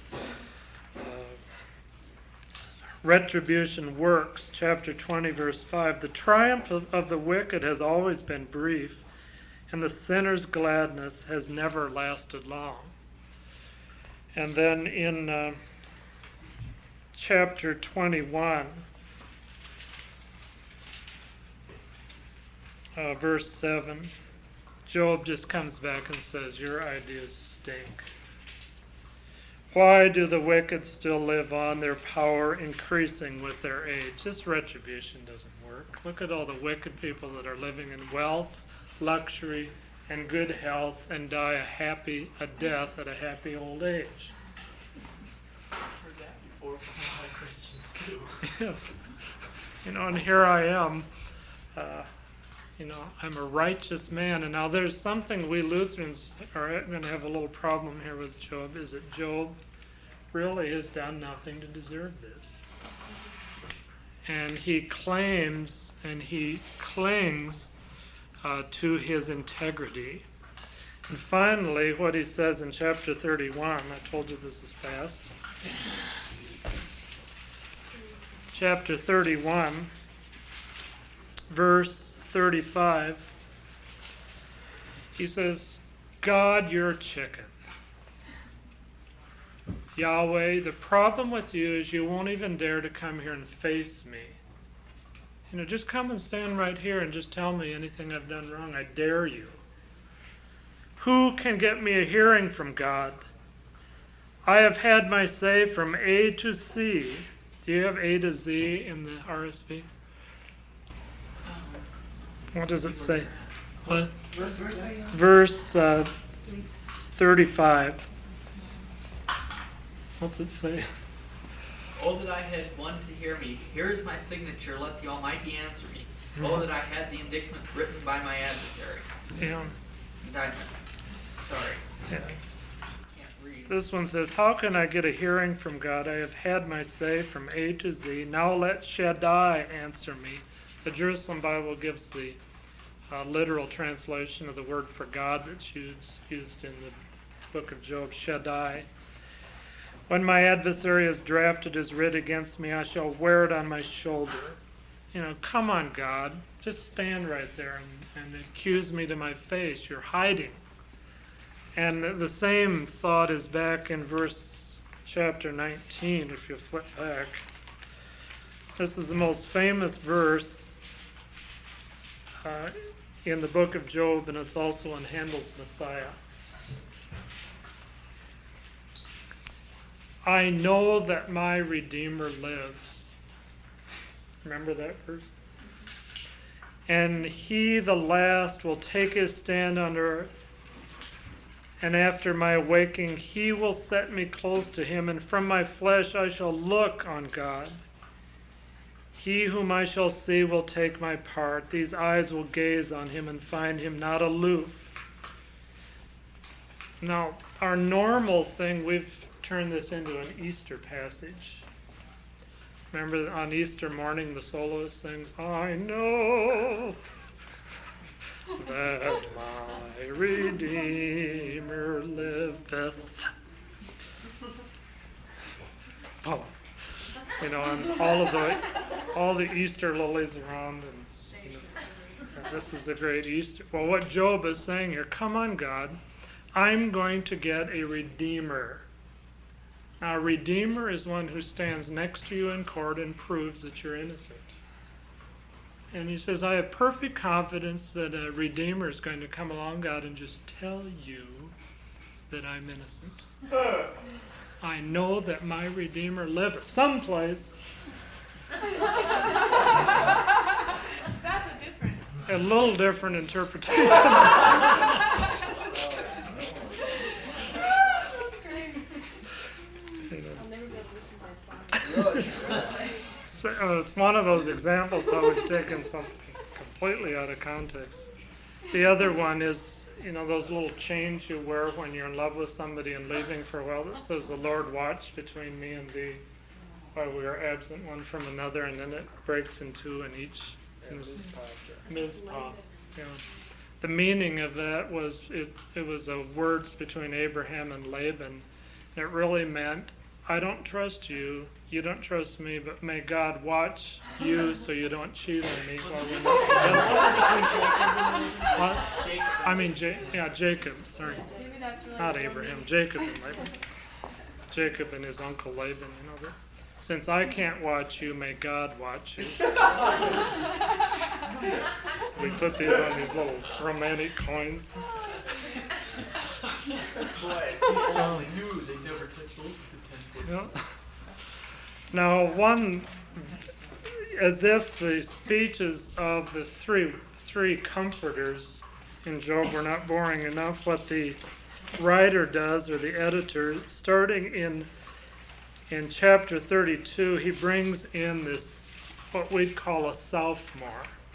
Retribution works. Chapter 20, verse 5. The triumph of the wicked has always been brief, and the sinner's gladness has never lasted long. And then in chapter 21, verse 7, Job just comes back and says, your ideas stink. Why do the wicked still live on, their power increasing with their age? This retribution doesn't work. Look at all the wicked people that are living in wealth, luxury, and good health, and die a death at a happy old age. Heard that before from a lot of Christians too. Yes. And here I am. I'm a righteous man. And now there's something we Lutherans are going to have a little problem here with Job, is that Job really has done nothing to deserve this. And he claims and he clings to his integrity. And finally, what he says in chapter 31, I told you this is fast. Chapter 31, verse 35, he says, God, you're a chicken. Yahweh, the problem with you is you won't even dare to come here and face me. You know, just come and stand right here and just tell me anything I've done wrong. I dare you. Who can get me a hearing from God? I have had my say from A to C. Do you have A to Z in the RSV? What does it say? What? Verse 35. What's it say? Oh, that I had one to hear me. Here is my signature. Let the Almighty answer me. Oh, that I had the indictment written by my adversary. Yeah. Indictment. Sorry. Yeah. Can't read. This one says, how can I get a hearing from God? I have had my say from A to Z. Now let Shaddai answer me. The Jerusalem Bible gives the literal translation of the word for God that's used in the book of Job, Shaddai. When my adversary has drafted his writ against me, I shall wear it on my shoulder. You know, come on, God. Just stand right there and accuse me to my face. You're hiding. And the same thought is back in chapter 19, if you flip back. This is the most famous verse in the book of Job, and it's also in Handel's Messiah. I know that my Redeemer lives. Remember that verse? And he, the last, will take his stand on earth. And after my awaking, he will set me close to him, and from my flesh I shall look on God. He whom I shall see will take my part. These eyes will gaze on him and find him not aloof. Now, our normal thing, we've turned this into an Easter passage. Remember on Easter morning the soloist sings, I know that my Redeemer liveth. Oh, you know, and all the Easter lilies around, and you know, this is a great Easter. Well, what Job is saying here, come on, God, I'm going to get a Redeemer. Now, a Redeemer is one who stands next to you in court and proves that you're innocent. And he says, I have perfect confidence that a Redeemer is going to come along, God, and just tell you that I'm innocent. I know that my Redeemer liveth someplace. That's a different. A little different interpretation. I'll never be able to listen to that song. So, it's one of those examples that would taken something completely out of context. The other one is, you know, those little chains you wear when you're in love with somebody and leaving for a while that says, the Lord watch between me and thee while we are absent one from another, and then it breaks in two in each. Mizpah. Yeah. The meaning of that was, it was words between Abraham and Laban. It really meant, I don't trust you, you don't trust me, but may God watch you so you don't cheat on me while we're not together. What? I mean, Jacob, sorry. Maybe that's really Not what we're Abraham, doing. Jacob and Laban. Jacob and his uncle Laban, you know. But since I can't watch you, may God watch you. So we put these on these little romantic coins. Boy, people only knew they'd never touch those with the 10-foot. Yeah. Now, as if the speeches of the three comforters in Job were not boring enough, what the writer does, or the editor, starting in chapter 32, he brings in this, what we'd call a sophomore.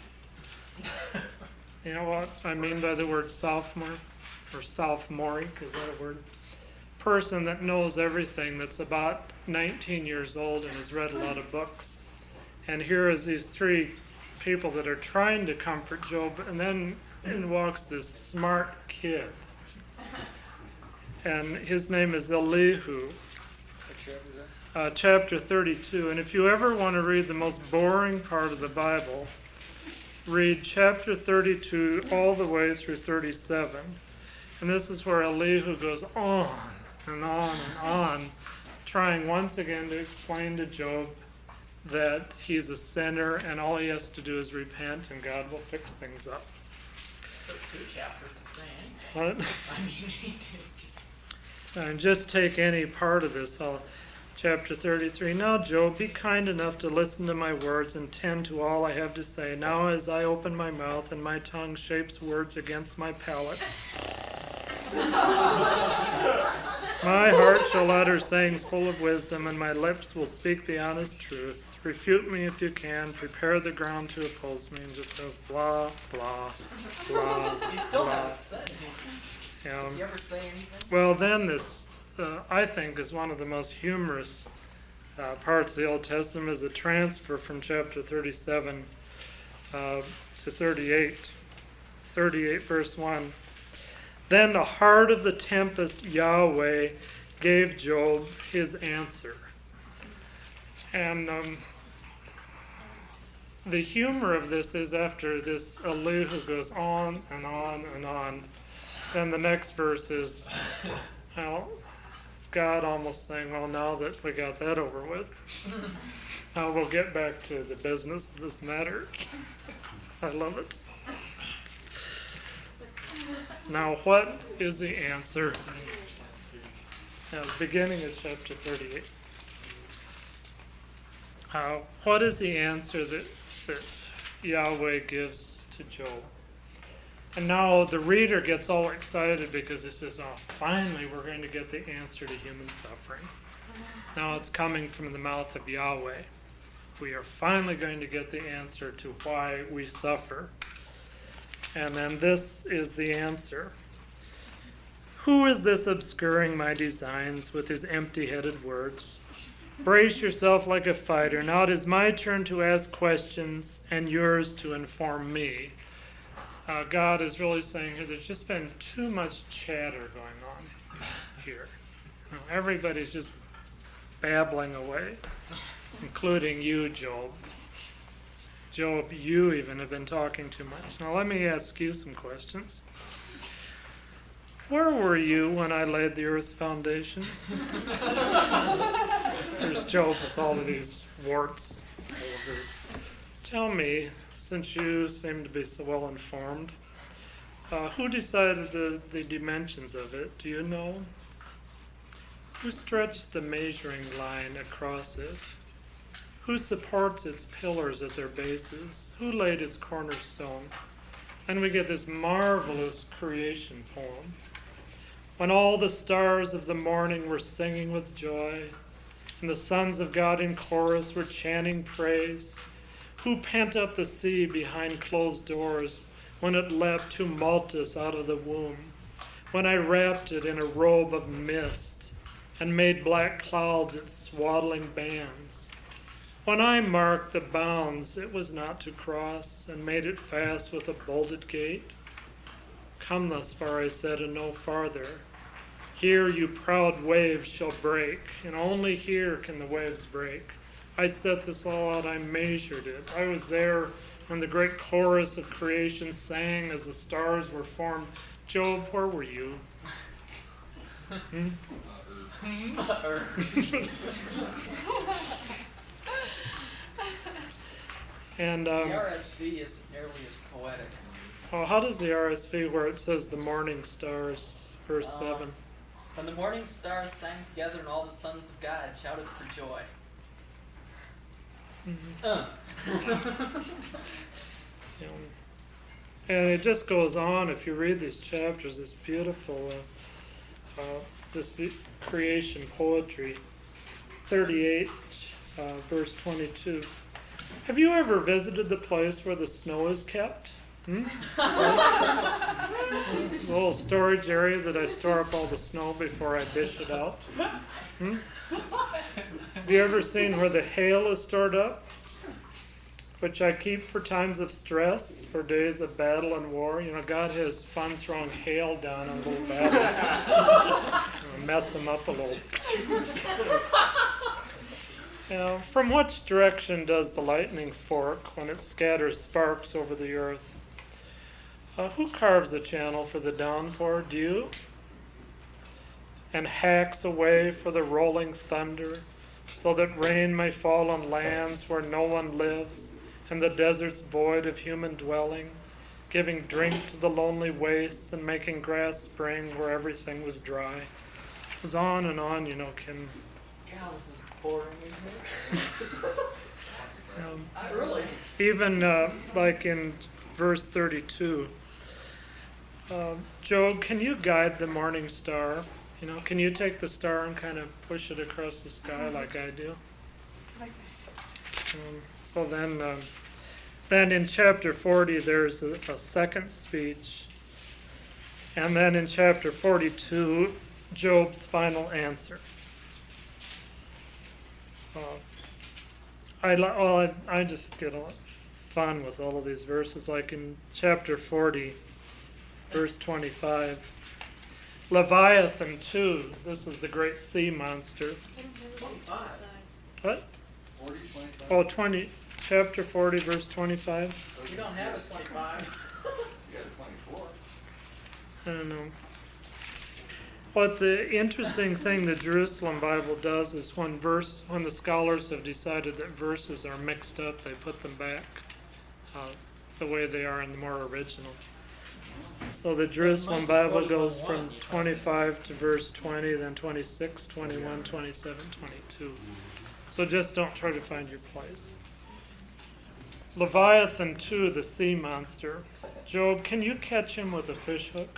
You know what I mean by the word sophomore? Or sophomoric, is that a word? Person that knows everything, that's about 19 years old and has read a lot of books. And here is these three people that are trying to comfort Job, and then in walks this smart kid. And his name is Elihu. What chapter is that? Chapter 32. And if you ever want to read the most boring part of the Bible, read chapter 32 all the way through 37. And this is where Elihu goes on and on and on, trying once again to explain to Job that he's a sinner and all he has to do is repent and God will fix things up. Took 2 chapters to say anything. What? I mean, just And just take any part of this. Chapter 33. Now, Job, be kind enough to listen to my words and tend to all I have to say. Now, as I open my mouth and my tongue shapes words against my palate, my heart shall utter sayings full of wisdom, and my lips will speak the honest truth. Refute me if you can. Prepare the ground to oppose me. And just goes blah, blah, blah, you still blah. haven't said anything. Did you ever say anything? Well, then this, I think, is one of the most humorous parts of the Old Testament, is a transfer from chapter 37 to 38. 38, verse 1. Then the heart of the tempest Yahweh gave Job his answer. And the humor of this is after this Elihu goes on and on and on, then the next verse is, well, God almost saying, well, now that we got that over with, now we'll get back to the business of this matter. I love it. Now, what is the answer? Now, the beginning of chapter 38. What is the answer that Yahweh gives to Job? And now the reader gets all excited because he says, oh, finally we're going to get the answer to human suffering. Now it's coming from the mouth of Yahweh. We are finally going to get the answer to why we suffer. And then this is the answer. Who is this obscuring my designs with his empty-headed words? Brace yourself like a fighter. Now it is my turn to ask questions and yours to inform me. God is really saying here, there's just been too much chatter going on here. Everybody's just babbling away, including you, Job. Job, you even have been talking too much. Now let me ask you some questions. Where were you when I laid the earth's foundations? There's Job with all of these warts. All of his. Tell me, since you seem to be so well informed, who decided the dimensions of it? Do you know? Who stretched the measuring line across it? Who supports its pillars at their bases? Who laid its cornerstone? And we get this marvelous creation poem. When all the stars of the morning were singing with joy, and the sons of God in chorus were chanting praise, who pent up the sea behind closed doors when it leapt tumultuous out of the womb, when I wrapped it in a robe of mist and made black clouds its swaddling bands? When I marked the bounds it was not to cross and made it fast with a bolted gate? Come thus far, I said, and no farther. Here you proud waves shall break, and only here can the waves break. I set this all out, I measured it. I was there when the great chorus of creation sang as the stars were formed. Job, where were you? And the RSV isn't nearly as poetic. Oh, how does the RSV, where it says the morning stars, verse 7? When the morning stars sang together and all the sons of God shouted for joy. And it just goes on. If you read these chapters, it's beautiful. Creation poetry. 38, verse 22. Have you ever visited the place where the snow is kept? The little storage area that I store up all the snow before I dish it out. Have you ever seen where the hail is stored up? which I keep for times of stress, for days of battle and war. You know, God has fun throwing hail down on little battles. You know, mess them up a little. You know, from which direction does the lightning fork when it scatters sparks over the earth? Who carves a channel for the downpour? Do you? And hacks a way for the rolling thunder, so that rain may fall on lands where no one lives, and the deserts void of human dwelling, giving drink to the lonely wastes and making grass spring where everything was dry. It goes on and on, you know, can... God, this is boring, isn't it? Really? Even like in verse 32, Job, can you guide the morning star? You know, can you take the star and kind of push it across the sky like I do? So then in chapter 40, there's a second speech. And then in chapter 42, Job's final answer. I just get fun with all of these verses. Like in chapter 40, verse 25. Leviathan 2, this is the great sea monster. 25. What? 40, 25? Oh, 20, chapter 40, verse 25. We don't have a 25. You got a 24. I don't know. But the interesting thing the Jerusalem Bible does is when the scholars have decided that verses are mixed up, they put them back the way they are in the more original. So the Jerusalem Bible goes from 25 to verse 20, then 26, 21, 27, 22. So just don't try to find your place. Leviathan 2, the sea monster. Job, can you catch him with a fish hook?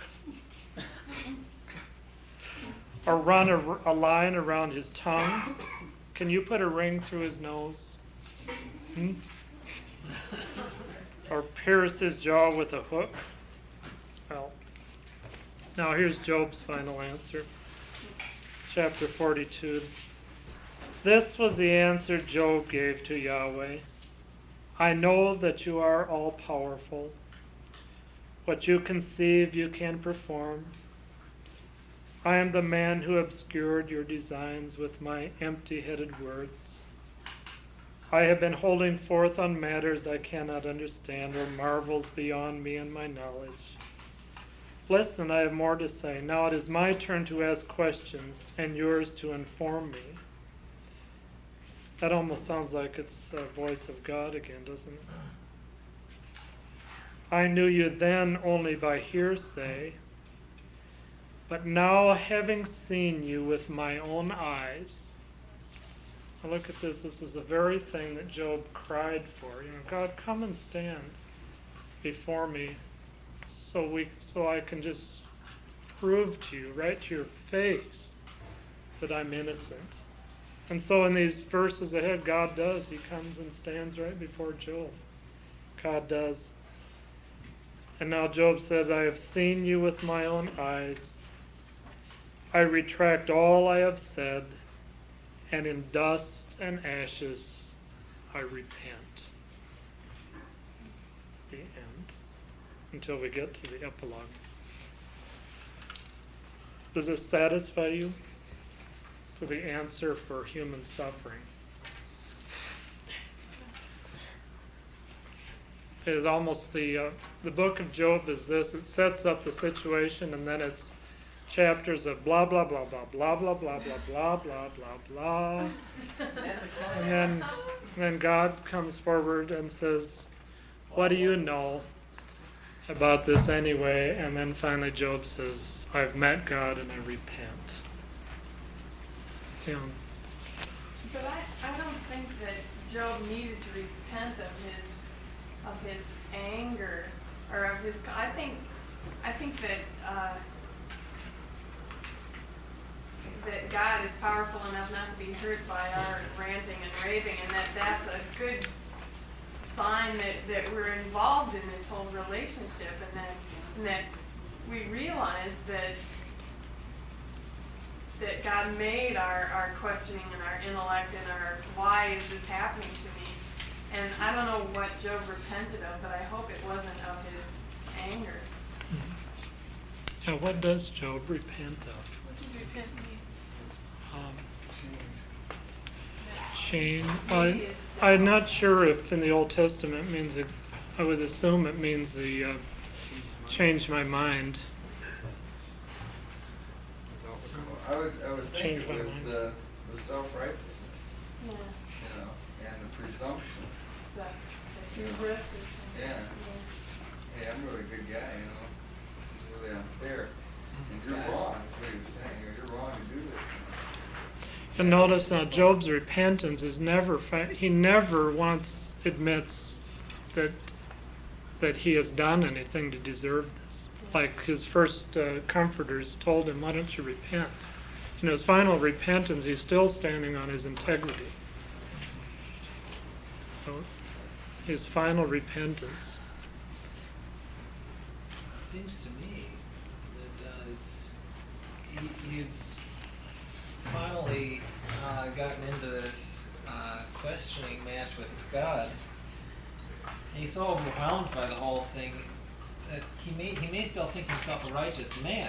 Or run a line around his tongue? Can you put a ring through his nose? Or pierce his jaw with a hook? Well, now here's Job's final answer. Chapter 42. This was the answer Job gave to Yahweh. I know that you are all-powerful. What you conceive, you can perform. I am the man who obscured your designs with my empty-headed words. I have been holding forth on matters I cannot understand or marvels beyond me and my knowledge. Listen, I have more to say. Now it is my turn to ask questions and yours to inform me. That almost sounds like it's a voice of God again, doesn't it? I knew you then only by hearsay, but now having seen you with my own eyes. Now look at this. This is the very thing that Job cried for. You know, God, come and stand before me so I can just prove to you, right to your face, that I'm innocent. And so in these verses ahead, God does. He comes and stands right before Job. God does. And now Job said, I have seen you with my own eyes. I retract all I have said, and in dust and ashes I repent. The end. Until we get to the epilogue. Does this satisfy you? To the answer for human suffering. It is almost the book of Job is this. It sets up the situation, and then it's chapters of blah blah blah blah blah blah blah blah blah blah blah blah, and then God comes forward and says, "What do you know about this anyway?" And then finally Job says, "I've met God and I repent." Yeah. But I don't think that Job needed to repent of his anger or of his. I think that that God is powerful enough not to be hurt by our ranting and raving, and that's a good sign that we're involved in this whole relationship, and that we realize that God made our questioning and our intellect and our why is this happening to me. And I don't know what Job repented of, but I hope it wasn't of his anger. Now, what does Job repent of? What does repent mean? Change. I'm not sure if in the Old Testament it means it, I would assume it means the change my mind. I would think Change it my was mind. the self-righteousness, Yeah, you know, and the presumption. the hubris or something. Yeah. Hey, I'm a really good guy, you know. This is really unfair. And you're wrong, is what he was saying. You're wrong to do this. And notice now, Job's repentance is never, he never once admits that he has done anything to deserve this. Like his first comforters told him, why don't you repent? In his final repentance, he's still standing on his integrity. So, his final repentance. Seems to me that he's finally gotten into this questioning match with God. And he's so overwhelmed by the whole thing that he may still think himself a righteous man.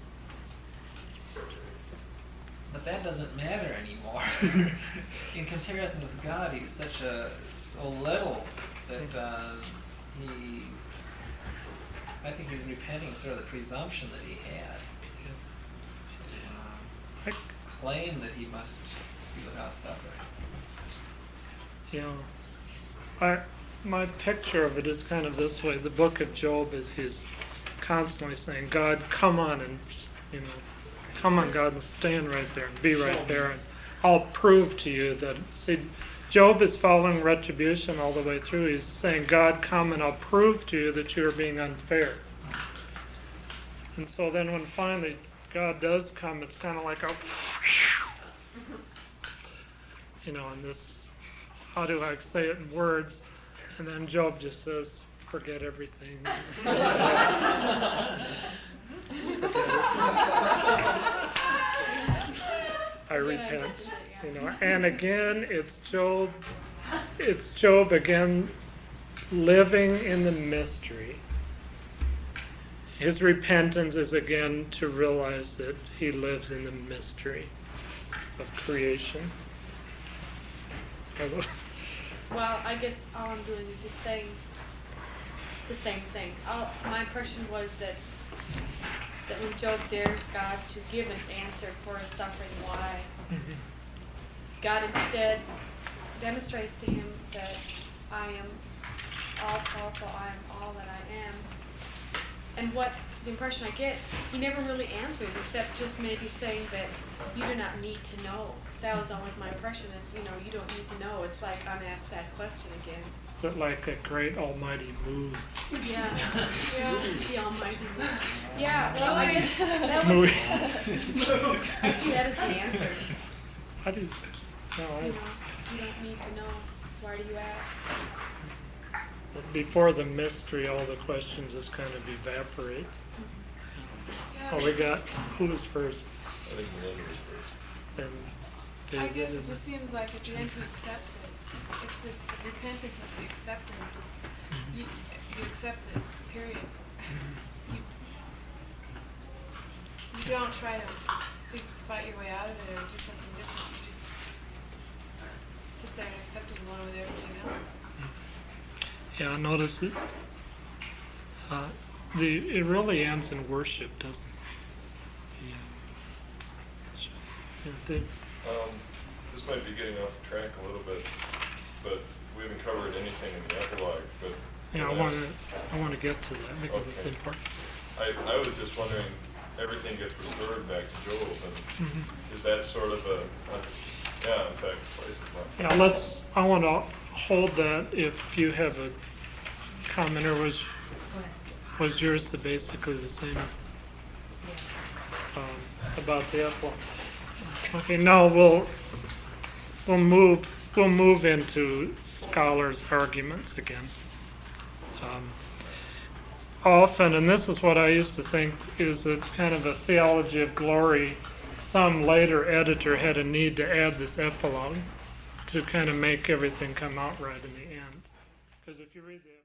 But that doesn't matter anymore. In comparison with God, he's so little that I think he's repenting sort of the presumption that he had. Claim that he must be without suffering. Yeah. My picture of it is kind of this way. The book of Job is he's constantly saying, God, come on and, come on, God, and stand right there and be right there. And I'll prove to you that, see, Job is following retribution all the way through. He's saying, God, come and I'll prove to you that you're being unfair. And so then when finally God does come, it's kind of like a, and this, how do I say it in words? And then Job just says, forget everything. I repent. And again, it's Job again living in the mystery. His repentance is again to realize that he lives in the mystery of creation. Well, I guess all I'm doing is just saying the same thing. My impression was that when Job dares God to give an answer for his suffering, why, God instead demonstrates to him that I am all powerful, I am all that I am. And what the impression I get, he never really answers except just maybe saying that you do not need to know. That was always my impression is, you don't need to know. It's like unasked that question again. Is it like a great almighty move? Yeah. The almighty move. Yeah, well, I guess that was, I see that as the answer. How do you, no, You don't need to know. Why do you ask? before the mystery, all the questions just kind of evaporate. Oh, we got, who was first? I think Melinda was first. Then I David guess it and- just seems like at the end he accepts it. It's just repentance is the acceptance. You accept it, period. You don't try to fight your way out of it or do something different. You just sit there and accept it along with everything else. Yeah, notice it. It really ends in worship, doesn't it? Yeah. This might be getting off track a little bit, but we haven't covered anything in the epilogue, but. Yeah, I want to get to that because it's Okay. important. I was just wondering, everything gets restored back to Job, and is that sort of yeah, in fact, twice as much. Yeah, I want to hold that if you have a comment, or was yours basically the same about the epilogue? Okay, now we'll move into scholars' arguments again. Often, and this is what I used to think is a kind of a theology of glory, some later editor had a need to add this epilogue to kind of make everything come out right in the end. Because if you read the